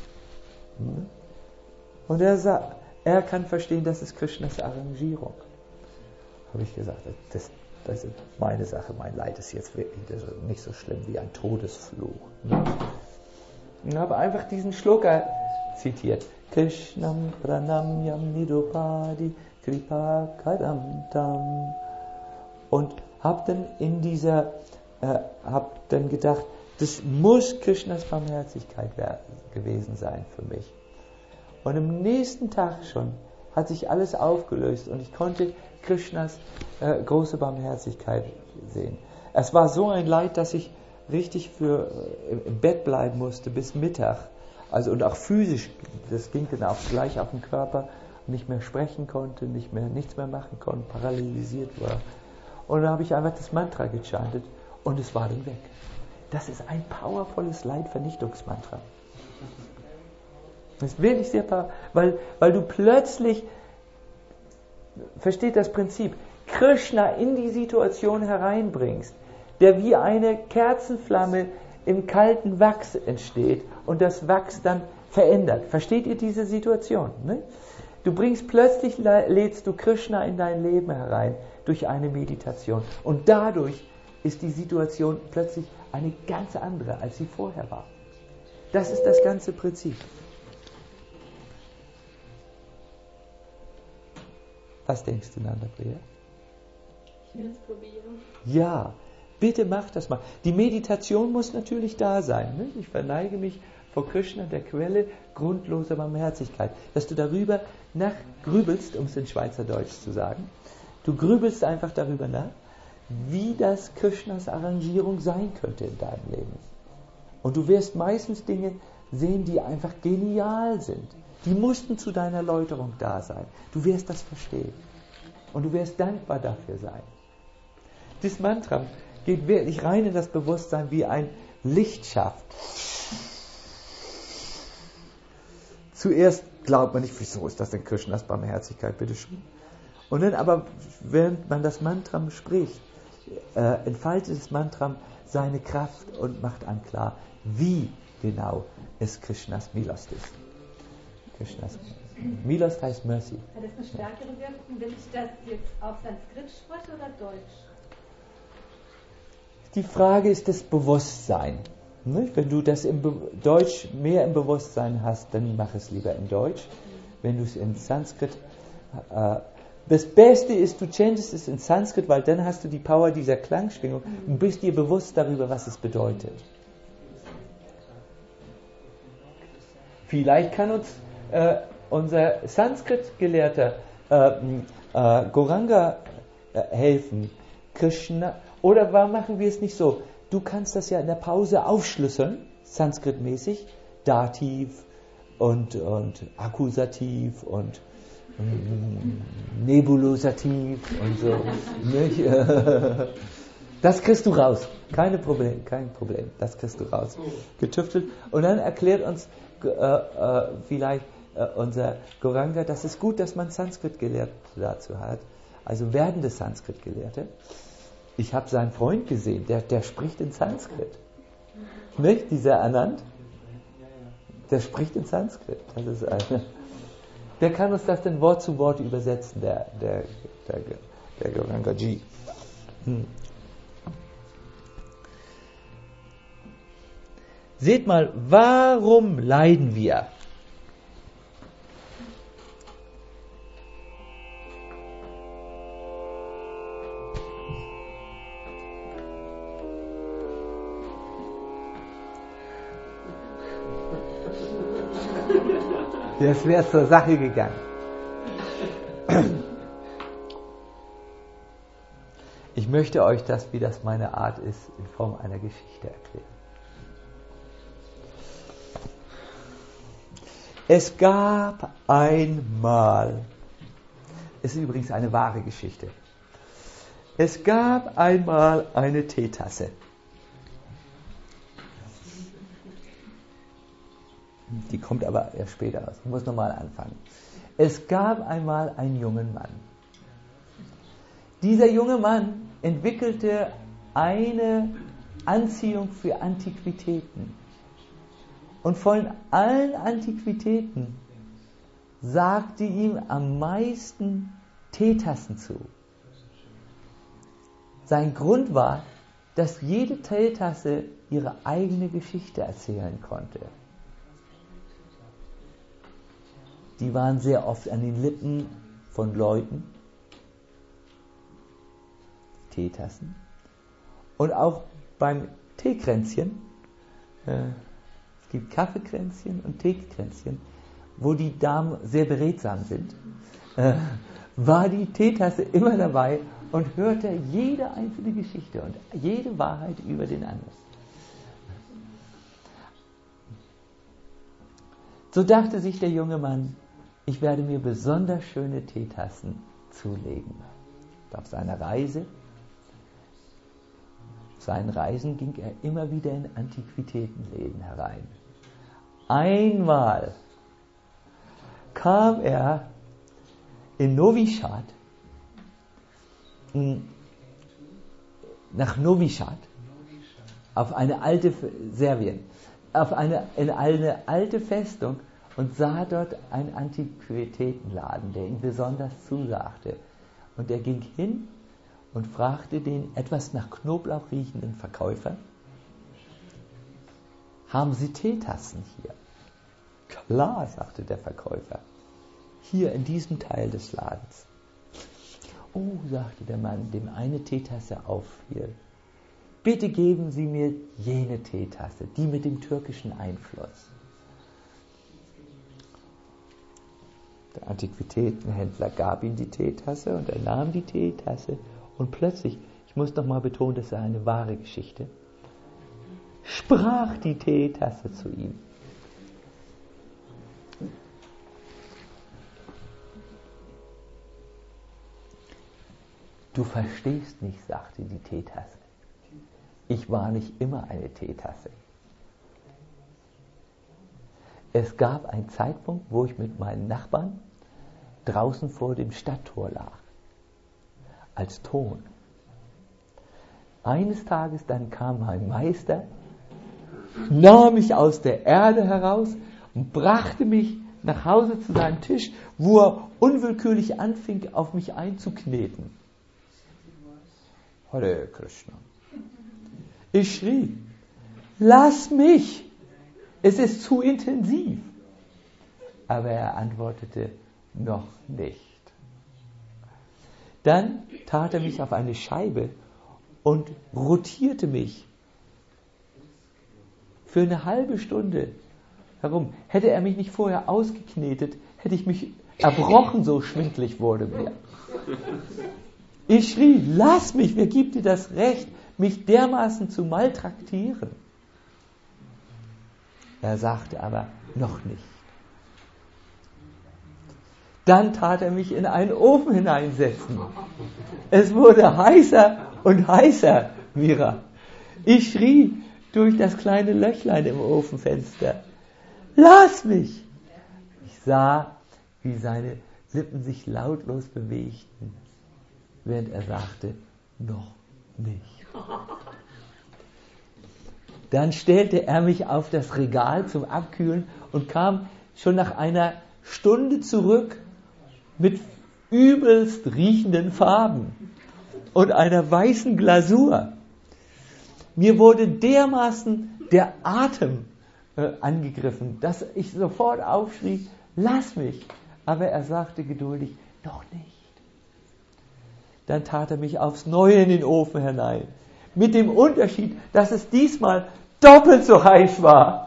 Und er sagt, er kann verstehen, das ist Krishnas Arrangierung. Habe ich gesagt, das, das ist meine Sache, mein Leid ist jetzt wirklich nicht so schlimm wie ein Todesfluch. Ich habe einfach diesen Shloka zitiert. Krishnam pranamyam nirupadi kripa karam tam. Und habe dann in dieser, äh, habe dann gedacht, das muss Krishnas Barmherzigkeit wär, gewesen sein für mich. Und am nächsten Tag schon hat sich alles aufgelöst und ich konnte Krishnas äh, große Barmherzigkeit sehen. Es war so ein Leid, dass ich richtig für äh, im Bett bleiben musste bis Mittag. Also und auch physisch, das ging dann auch gleich auf den Körper, nicht mehr sprechen konnte, nicht mehr nichts mehr machen konnte, paralysiert war. Und dann habe ich einfach das Mantra gechantet und es war dann weg. Das ist ein powervolles Leidvernichtungsmantra. Das ist wirklich sehr powerful, weil, weil du plötzlich, versteht das Prinzip, Krishna in die Situation hereinbringst, der wie eine Kerzenflamme im kalten Wachs entsteht und das Wachs dann verändert. Versteht ihr diese Situation? Ne? Du bringst plötzlich, lädst du Krishna in dein Leben herein durch eine Meditation und dadurch ist die Situation plötzlich eine ganz andere, als sie vorher war. Das ist das ganze Prinzip. Was denkst du, Nanda Priya? Ich will es probieren. Ja, bitte mach das mal. Die Meditation muss natürlich da sein. Ne? Ich verneige mich vor Krishna, der Quelle grundloser Barmherzigkeit. Dass du darüber nachgrübelst, um es in Schweizerdeutsch zu sagen. Du grübelst einfach darüber nach, wie das Krishnas Arrangierung sein könnte in deinem Leben. Und du wirst meistens Dinge sehen, die einfach genial sind. Die mussten zu deiner Erläuterung da sein. Du wirst das verstehen. Und du wirst dankbar dafür sein. Das Mantra geht wirklich rein in das Bewusstsein wie ein Lichtschaft. Zuerst glaubt man nicht, wieso ist das denn Krishnas Barmherzigkeit, bitteschön. Und dann aber, während man das Mantra spricht, äh, entfaltet das Mantra seine Kraft und macht einem klar, wie genau es Krishnas Milost ist. Krishnas Milost heißt Mercy. Hat das eine stärkere Wirkung, wenn ich das jetzt auf Sanskrit spreche oder Deutsch? Die Frage ist das Bewusstsein. Wenn du das im Be- Deutsch mehr im Bewusstsein hast, dann mach es lieber in Deutsch. Wenn du es in Sanskrit... Äh, das Beste ist, du changest es in Sanskrit, weil dann hast du die Power dieser Klangschwingung und bist dir bewusst darüber, was es bedeutet. Vielleicht kann uns äh, unser Sanskrit-Gelehrter äh, äh, Gauranga äh, helfen. Krishna... Oder warum machen wir es nicht so? Du kannst das ja in der Pause aufschlüsseln, sanskritmäßig, Dativ und, und Akkusativ und mm, Nebulosativ und so. Nicht? Das kriegst du raus. Keine Problem, kein Problem. Das kriegst du raus. Getüftelt. Und dann erklärt uns äh, äh, vielleicht äh, unser Gauranga, das ist gut, dass man Sanskrit-Gelehrte dazu hat. Also werdende Sanskrit-Gelehrte. Ich habe seinen Freund gesehen, der, der spricht in Sanskrit. Nicht? Dieser Anand, der spricht in Sanskrit. Das ist eine, der kann uns das dann Wort zu Wort übersetzen, der, der, der, der Gaurangaji. Hm. Seht mal, warum leiden wir? Das wäre zur Sache gegangen. Ich möchte euch das, wie das meine Art ist, in Form einer Geschichte erklären. Es gab einmal, es ist übrigens eine wahre Geschichte, es gab einmal eine Teetasse. Die kommt aber erst später raus. Ich muss nochmal anfangen. Es gab einmal einen jungen Mann. Dieser junge Mann entwickelte eine Anziehung für Antiquitäten. Und von allen Antiquitäten sagte ihm am meisten Teetassen zu. Sein Grund war, dass jede Teetasse ihre eigene Geschichte erzählen konnte. Die waren sehr oft an den Lippen von Leuten, Teetassen. Und auch beim Teekränzchen, äh, es gibt Kaffeekränzchen und Teekränzchen, wo die Damen sehr beredsam sind, äh, war die Teetasse immer dabei und hörte jede einzelne Geschichte und jede Wahrheit über den anderen. So dachte sich der junge Mann, ich werde mir besonders schöne Teetassen zulegen. Und auf seiner Reise, auf seinen Reisen ging er immer wieder in Antiquitätenläden herein. Einmal kam er in Novi Sad, nach Novi Sad, auf eine alte Serbien, auf eine, in eine alte Festung und sah dort einen Antiquitätenladen, der ihm besonders zusagte. Und er ging hin und fragte den etwas nach Knoblauch riechenden Verkäufer, haben Sie Teetassen hier? Klar, sagte der Verkäufer, hier in diesem Teil des Ladens. Oh, sagte der Mann, dem eine Teetasse auffiel, bitte geben Sie mir jene Teetasse, die mit dem türkischen Einfluss. Der Antiquitätenhändler gab ihm die Teetasse und er nahm die Teetasse und plötzlich, ich muss noch mal betonen, das ist eine wahre Geschichte, sprach die Teetasse zu ihm. Du verstehst nicht, sagte die Teetasse. Ich war nicht immer eine Teetasse. Es gab einen Zeitpunkt, wo ich mit meinen Nachbarn draußen vor dem Stadttor lag, als Ton. Eines Tages dann kam mein Meister, nahm mich aus der Erde heraus und brachte mich nach Hause zu seinem Tisch, wo er unwillkürlich anfing, auf mich einzukneten. Hare Krishna. Ich schrie, lass mich, es ist zu intensiv. Aber er antwortete, noch nicht. Dann tat er mich auf eine Scheibe und rotierte mich für eine halbe Stunde herum. Hätte er mich nicht vorher ausgeknetet, hätte ich mich erbrochen, so schwindlig wurde mir. Ich schrie, lass mich, wer gibt dir das Recht, mich dermaßen zu maltraktieren? Er sagte aber, noch nicht. Dann tat er mich in einen Ofen hineinsetzen. Es wurde heißer und heißer, Mira. Ich schrie durch das kleine Löchlein im Ofenfenster, lass mich! Ich sah, wie seine Lippen sich lautlos bewegten, während er sagte, noch nicht. Dann stellte er mich auf das Regal zum Abkühlen und kam schon nach einer Stunde zurück mit übelst riechenden Farben und einer weißen Glasur. Mir wurde dermaßen der Atem äh, angegriffen, dass ich sofort aufschrie, lass mich. Aber er sagte geduldig, noch nicht. Dann tat er mich aufs Neue in den Ofen hinein. Mit dem Unterschied, dass es diesmal doppelt so heiß war.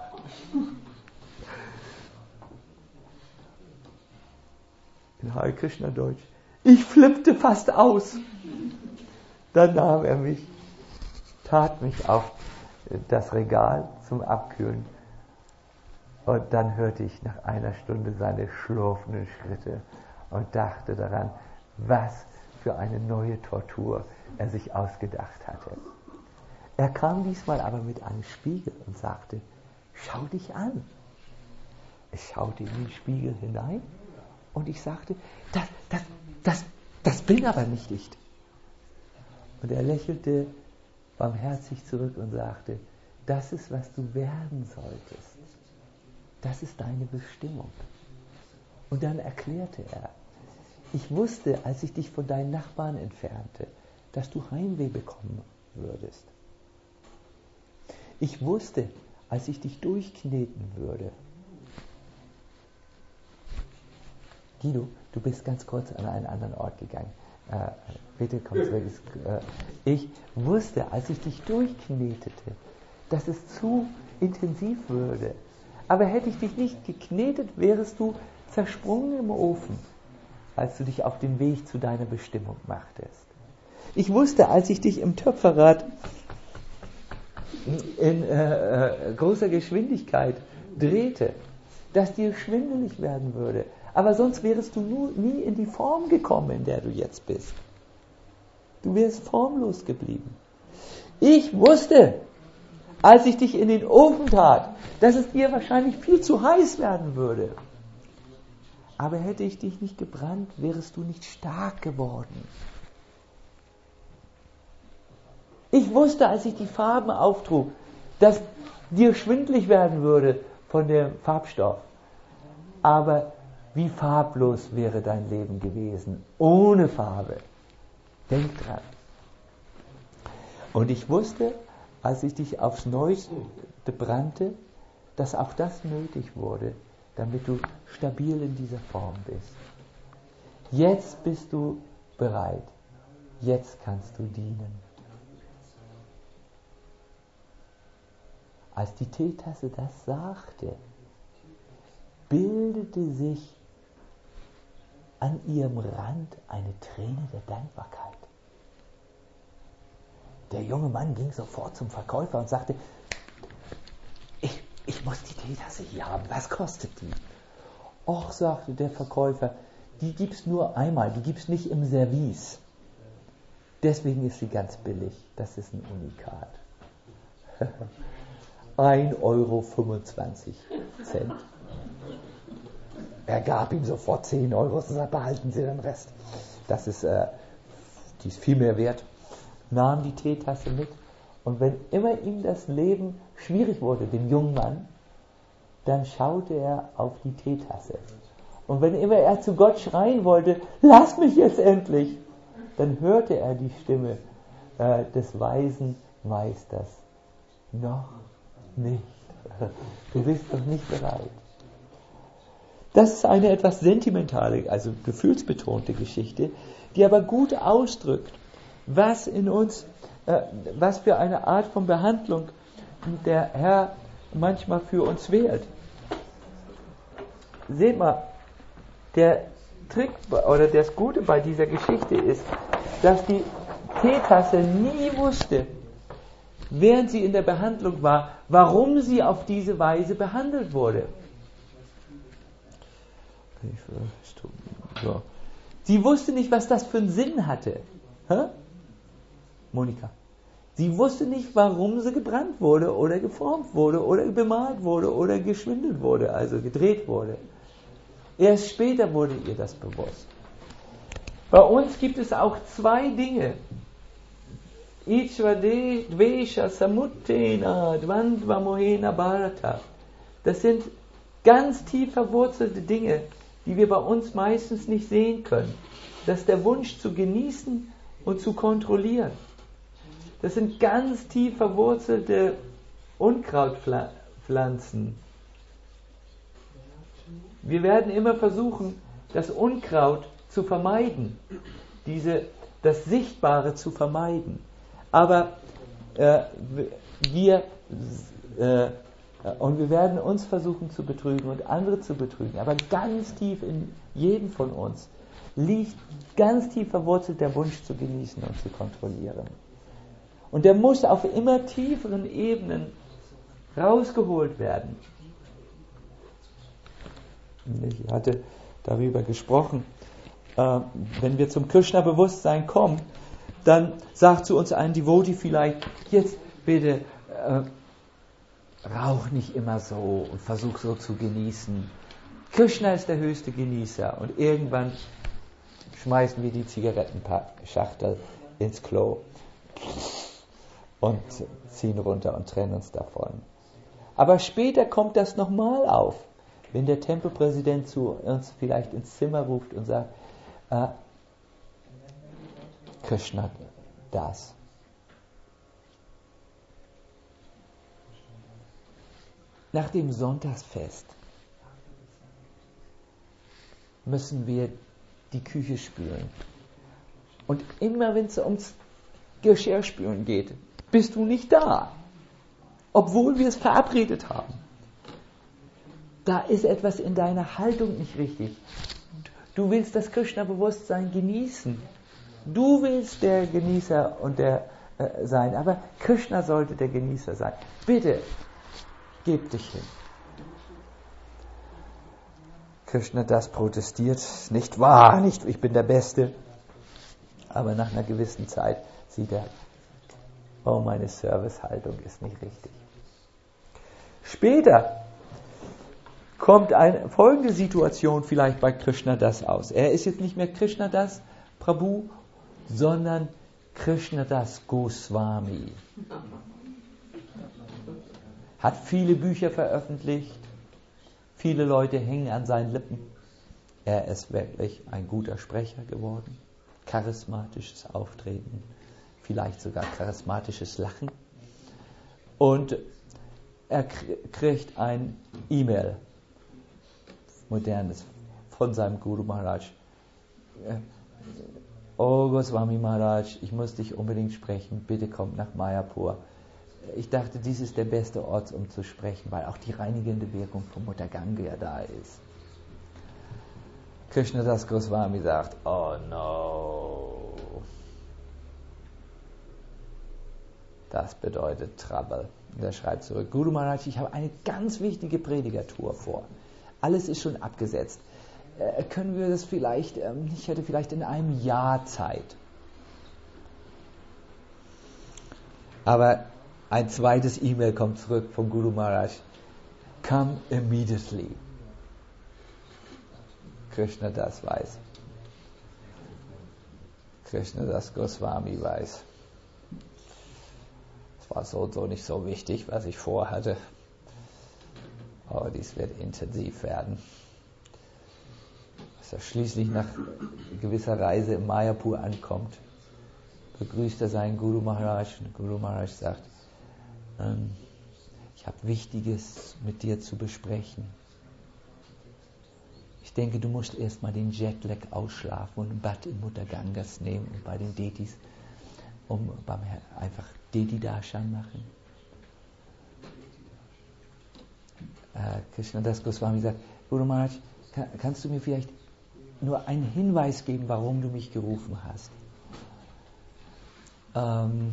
In Hare Krishna Deutsch. Ich flippte fast aus. Dann nahm er mich, tat mich auf das Regal zum Abkühlen. Und dann hörte ich nach einer Stunde seine schlurfenden Schritte und dachte daran, was für eine neue Tortur er sich ausgedacht hatte. Er kam diesmal aber mit einem Spiegel und sagte, schau dich an. Ich schaute in den Spiegel hinein und ich sagte, das, das, das, das bin aber nicht ich. Und er lächelte barmherzig zurück und sagte, das ist, was du werden solltest. Das ist deine Bestimmung. Und dann erklärte er, ich wusste, als ich dich von deinen Nachbarn entfernte, dass du Heimweh bekommen würdest. Ich wusste, als ich dich durchkneten würde. Guido, du bist ganz kurz an einen anderen Ort gegangen. Äh, bitte komm zurück. Äh, ich wusste, als ich dich durchknetete, dass es zu intensiv würde. Aber hätte ich dich nicht geknetet, wärest du zersprungen im Ofen, als du dich auf den Weg zu deiner Bestimmung machtest. Ich wusste, als ich dich im Töpferrad in äh, äh, großer Geschwindigkeit drehte, dass dir schwindelig werden würde. Aber sonst wärest du nur, nie in die Form gekommen, in der du jetzt bist. Du wärst formlos geblieben. Ich wusste, als ich dich in den Ofen tat, dass es dir wahrscheinlich viel zu heiß werden würde. Aber hätte ich dich nicht gebrannt, wärest du nicht stark geworden. Ich wusste, als ich die Farben auftrug, dass dir schwindlig werden würde von dem Farbstoff. Aber wie farblos wäre dein Leben gewesen, ohne Farbe. Denk dran. Und ich wusste, als ich dich aufs Neueste brannte, dass auch das nötig wurde, damit du stabil in dieser Form bist. Jetzt bist du bereit. Jetzt kannst du dienen. Als die Teetasse das sagte, bildete sich an ihrem Rand eine Träne der Dankbarkeit. Der junge Mann ging sofort zum Verkäufer und sagte, ich, ich muss die Teetasse hier haben, was kostet die? Och, sagte der Verkäufer, die gibt's nur einmal, die gibt's nicht im Service. Deswegen ist sie ganz billig. Das ist ein Unikat. ein Euro fünfundzwanzig Cent. Er gab ihm sofort zehn Euro, so sagt, behalten Sie den Rest. Das ist, äh, die ist viel mehr wert. Nahm die Teetasse mit und wenn immer ihm das Leben schwierig wurde, dem jungen Mann, dann schaute er auf die Teetasse. Und wenn immer er zu Gott schreien wollte, lass mich jetzt endlich, dann hörte er die Stimme äh, des weisen Meisters. Noch nicht. Du bist noch nicht bereit. Das ist eine etwas sentimentale, also gefühlsbetonte Geschichte, die aber gut ausdrückt, was in uns, äh, was für eine Art von Behandlung der Herr manchmal für uns wählt. Seht mal, der Trick oder das Gute bei dieser Geschichte ist, dass die Teetasse nie wusste, während sie in der Behandlung war, warum sie auf diese Weise behandelt wurde. So. Sie wusste nicht, was das für einen Sinn hatte. Hä? Monika. Sie wusste nicht, warum sie gebrannt wurde oder geformt wurde oder bemalt wurde oder geschwindelt wurde, also gedreht wurde. Erst später wurde ihr das bewusst. Bei uns gibt es auch zwei Dinge. Das sind ganz tief verwurzelte Dinge, die wir bei uns meistens nicht sehen können. Das ist der Wunsch zu genießen und zu kontrollieren. Das sind ganz tief verwurzelte Unkrautpflanzen. Wir werden immer versuchen, das Unkraut zu vermeiden, diese, das Sichtbare zu vermeiden. Aber äh, wir äh, und wir werden uns versuchen zu betrügen und andere zu betrügen. Aber ganz tief in jedem von uns liegt ganz tief verwurzelt der Wunsch zu genießen und zu kontrollieren. Und der muss auf immer tieferen Ebenen rausgeholt werden. Ich hatte darüber gesprochen, äh, wenn wir zum Krishna-Bewusstsein kommen, dann sagt zu uns ein Devotee vielleicht, jetzt bitte äh, rauch nicht immer so und versuch so zu genießen. Krishna ist der höchste Genießer und irgendwann schmeißen wir die Zigarettenschachtel ins Klo und ziehen runter und trennen uns davon. Aber später kommt das nochmal auf, wenn der Tempelpräsident zu uns vielleicht ins Zimmer ruft und sagt, äh, Krishna, das. Nach dem Sonntagsfest müssen wir die Küche spülen. Und immer wenn es ums Geschirrspülen geht, bist du nicht da. Obwohl wir es verabredet haben. Da ist etwas in deiner Haltung nicht richtig. Du willst das Krishna-Bewusstsein genießen. Du willst der Genießer und der äh, sein, aber Krishna sollte der Genießer sein. Bitte, gib dich hin. Krishna das protestiert, nicht wahr, nicht ich bin der Beste. Aber nach einer gewissen Zeit sieht er, oh, meine Servicehaltung ist nicht richtig. Später kommt eine folgende Situation vielleicht bei Krishna das aus. Er ist jetzt nicht mehr Krishna das Prabhu, sondern Krishna das Goswami. Hat viele Bücher veröffentlicht, viele Leute hängen an seinen Lippen. Er ist wirklich ein guter Sprecher geworden, charismatisches Auftreten, vielleicht sogar charismatisches Lachen. Und er kriegt ein E-Mail, modernes, von seinem Guru Maharaj. Oh Goswami Maharaj, ich muss dich unbedingt sprechen, bitte komm nach Mayapur. Ich dachte, dies ist der beste Ort, um zu sprechen, weil auch die reinigende Wirkung von Mutter Ganga da ist. Krishnadas Goswami sagt, oh no. Das bedeutet Trouble. Und er schreibt zurück, Guru Maharaj, ich habe eine ganz wichtige Predigertour vor. Alles ist schon abgesetzt. Äh, können wir das vielleicht, ähm, ich hätte vielleicht in einem Jahr Zeit. Aber ein zweites E-Mail kommt zurück von Guru Maharaj. Come immediately. Krishna das weiß. Krishna das Goswami weiß. Es war so und so nicht so wichtig, was ich vorhatte. Aber dies wird intensiv werden. Als er schließlich nach gewisser Reise in Mayapur ankommt, begrüßt er seinen Guru Maharaj. Und Guru Maharaj sagt, ähm, ich habe Wichtiges mit dir zu besprechen. Ich denke, du musst erstmal den Jetlag ausschlafen und ein Bad in Mutter Gangas nehmen und bei den Detis, um beim Herr einfach Deti Darshan machen. Äh, Krishna Das Goswami sagt, Guru Maharaj, kann, kannst du mir vielleicht nur einen Hinweis geben, warum du mich gerufen hast? Ähm,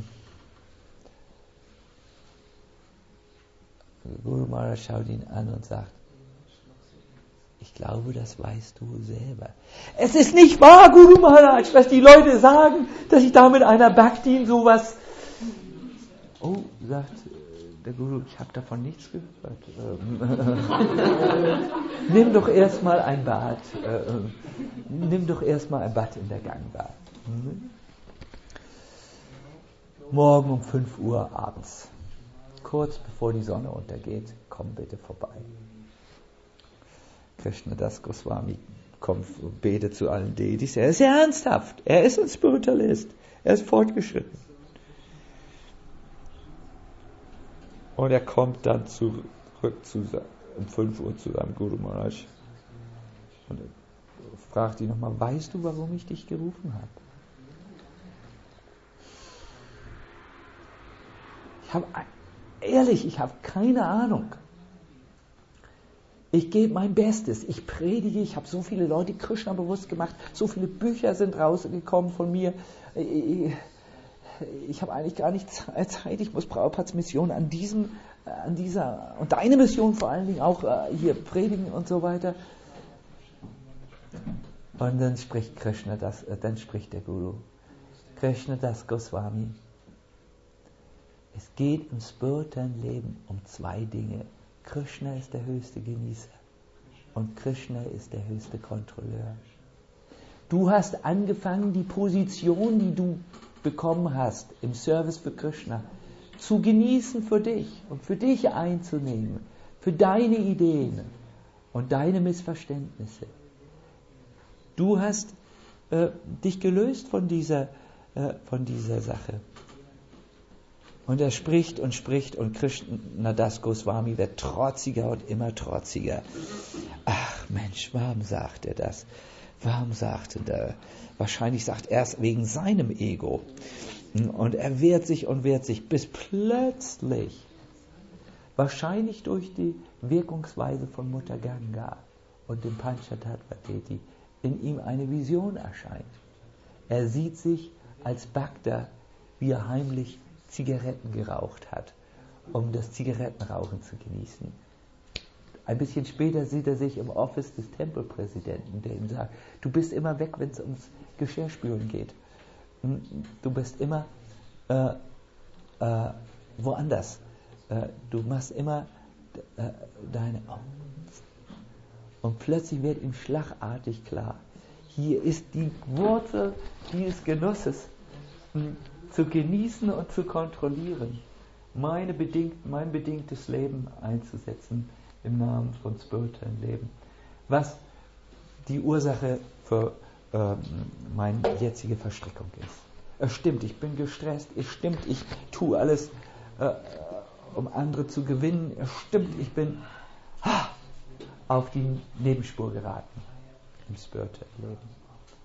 Guru Maharaj schaut ihn an und sagt, ich glaube, das weißt du selber. Es ist nicht wahr, Guru Maharaj, was die Leute sagen, dass ich da mit einer Bhakti sowas... Oh, sagt der Guru, ich habe davon nichts gehört. Nimm doch erstmal ein Bad. Nimm doch erstmal ein Bad in der Ganga. Morgen um fünf Uhr abends, kurz bevor die Sonne untergeht, komm bitte vorbei. Krishna Das Goswami kommt und betet zu allen Detis. Er ist sehr ernsthaft. Er ist ein Spiritualist. Er ist fortgeschritten. Und er kommt dann zurück zu, um fünf Uhr zu seinem Guru Maharaj. Und er fragt ihn nochmal, weißt du, warum ich dich gerufen habe? Ich habe, ehrlich, ich habe keine Ahnung. Ich gebe mein Bestes, ich predige, ich habe so viele Leute Krishna bewusst gemacht, so viele Bücher sind rausgekommen von mir. Ich, ich habe eigentlich gar nicht Zeit, ich muss Prabhupads Mission an diesem, an dieser, und deine Mission vor allen Dingen auch hier predigen und so weiter. Und dann spricht Krishna das, dann spricht der Guru, Krishna Das Goswami. Es geht im spirituellen Leben um zwei Dinge. Krishna ist der höchste Genießer und Krishna ist der höchste Kontrolleur. Du hast angefangen, die Position, die du bekommen hast im Service für Krishna, zu genießen für dich und für dich einzunehmen, für deine Ideen und deine Missverständnisse. Du hast äh, dich gelöst von dieser, äh, von dieser Sache. Und er spricht und spricht und Krishna Das Goswami wird trotziger und immer trotziger. Ach Mensch, warum sagt er das? Warum sagt er das? Wahrscheinlich sagt er es wegen seinem Ego. Und er wehrt sich und wehrt sich, bis plötzlich, wahrscheinlich durch die Wirkungsweise von Mutter Ganga und dem Panchatattva Deti, in ihm eine Vision erscheint. Er sieht sich als Bhakta, wie er heimlich Zigaretten geraucht hat, um das Zigarettenrauchen zu genießen. Ein bisschen später sieht er sich im Office des Tempelpräsidenten, der ihm sagt, du bist immer weg, wenn es ums Geschirrspülen geht. Du bist immer äh, äh, woanders. Äh, du machst immer äh, deine... Und plötzlich wird ihm schlagartig klar, hier ist die Wurzel dieses Genusses, zu genießen und zu kontrollieren, meine bedingt, mein bedingtes Leben einzusetzen im Namen von spirituellem Leben, was die Ursache für äh, meine jetzige Verstrickung ist. Es stimmt, ich bin gestresst, es stimmt, ich tue alles, äh, um andere zu gewinnen, es stimmt, ich bin ha, auf die Nebenspur geraten im spirituellen Leben.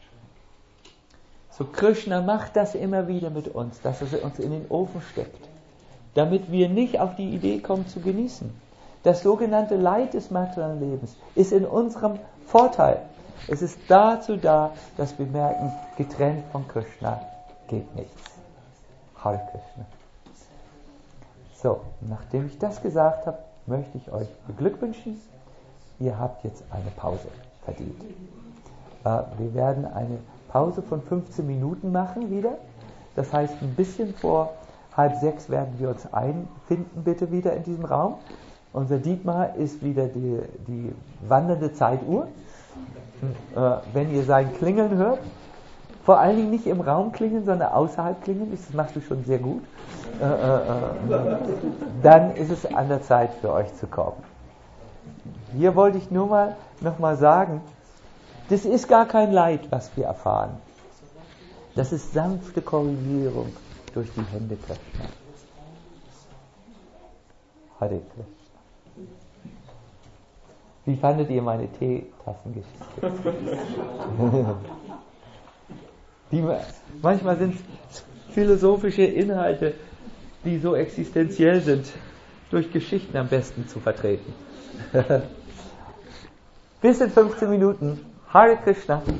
So Krishna macht das immer wieder mit uns, dass er uns in den Ofen steckt, damit wir nicht auf die Idee kommen zu genießen. Das sogenannte Leid des materiellen Lebens ist in unserem Vorteil. Es ist dazu da, dass wir merken, getrennt von Krishna geht nichts. Hare Krishna. So, nachdem ich das gesagt habe, möchte ich euch beglückwünschen. Ihr habt jetzt eine Pause verdient. Äh, wir werden eine Pause von fünfzehn Minuten machen wieder. Das heißt, ein bisschen vor halb sechs werden wir uns einfinden, bitte wieder in diesem Raum. Unser Dietmar ist wieder die, die wandernde Zeituhr. Äh, wenn ihr sein Klingeln hört, vor allen Dingen nicht im Raum klingeln, sondern außerhalb klingeln, das machst du schon sehr gut, äh, äh, dann ist es an der Zeit für euch zu kommen. Hier wollte ich nur mal noch mal sagen, das ist gar kein Leid, was wir erfahren. Das ist sanfte Korrigierung durch die Hände Krishna. Hare Krishna. Wie fandet ihr meine Teetassengeschichte? Die, manchmal sind es philosophische Inhalte, die so existenziell sind, durch Geschichten am besten zu vertreten. Bis in fünfzehn Minuten. Hare Krishna.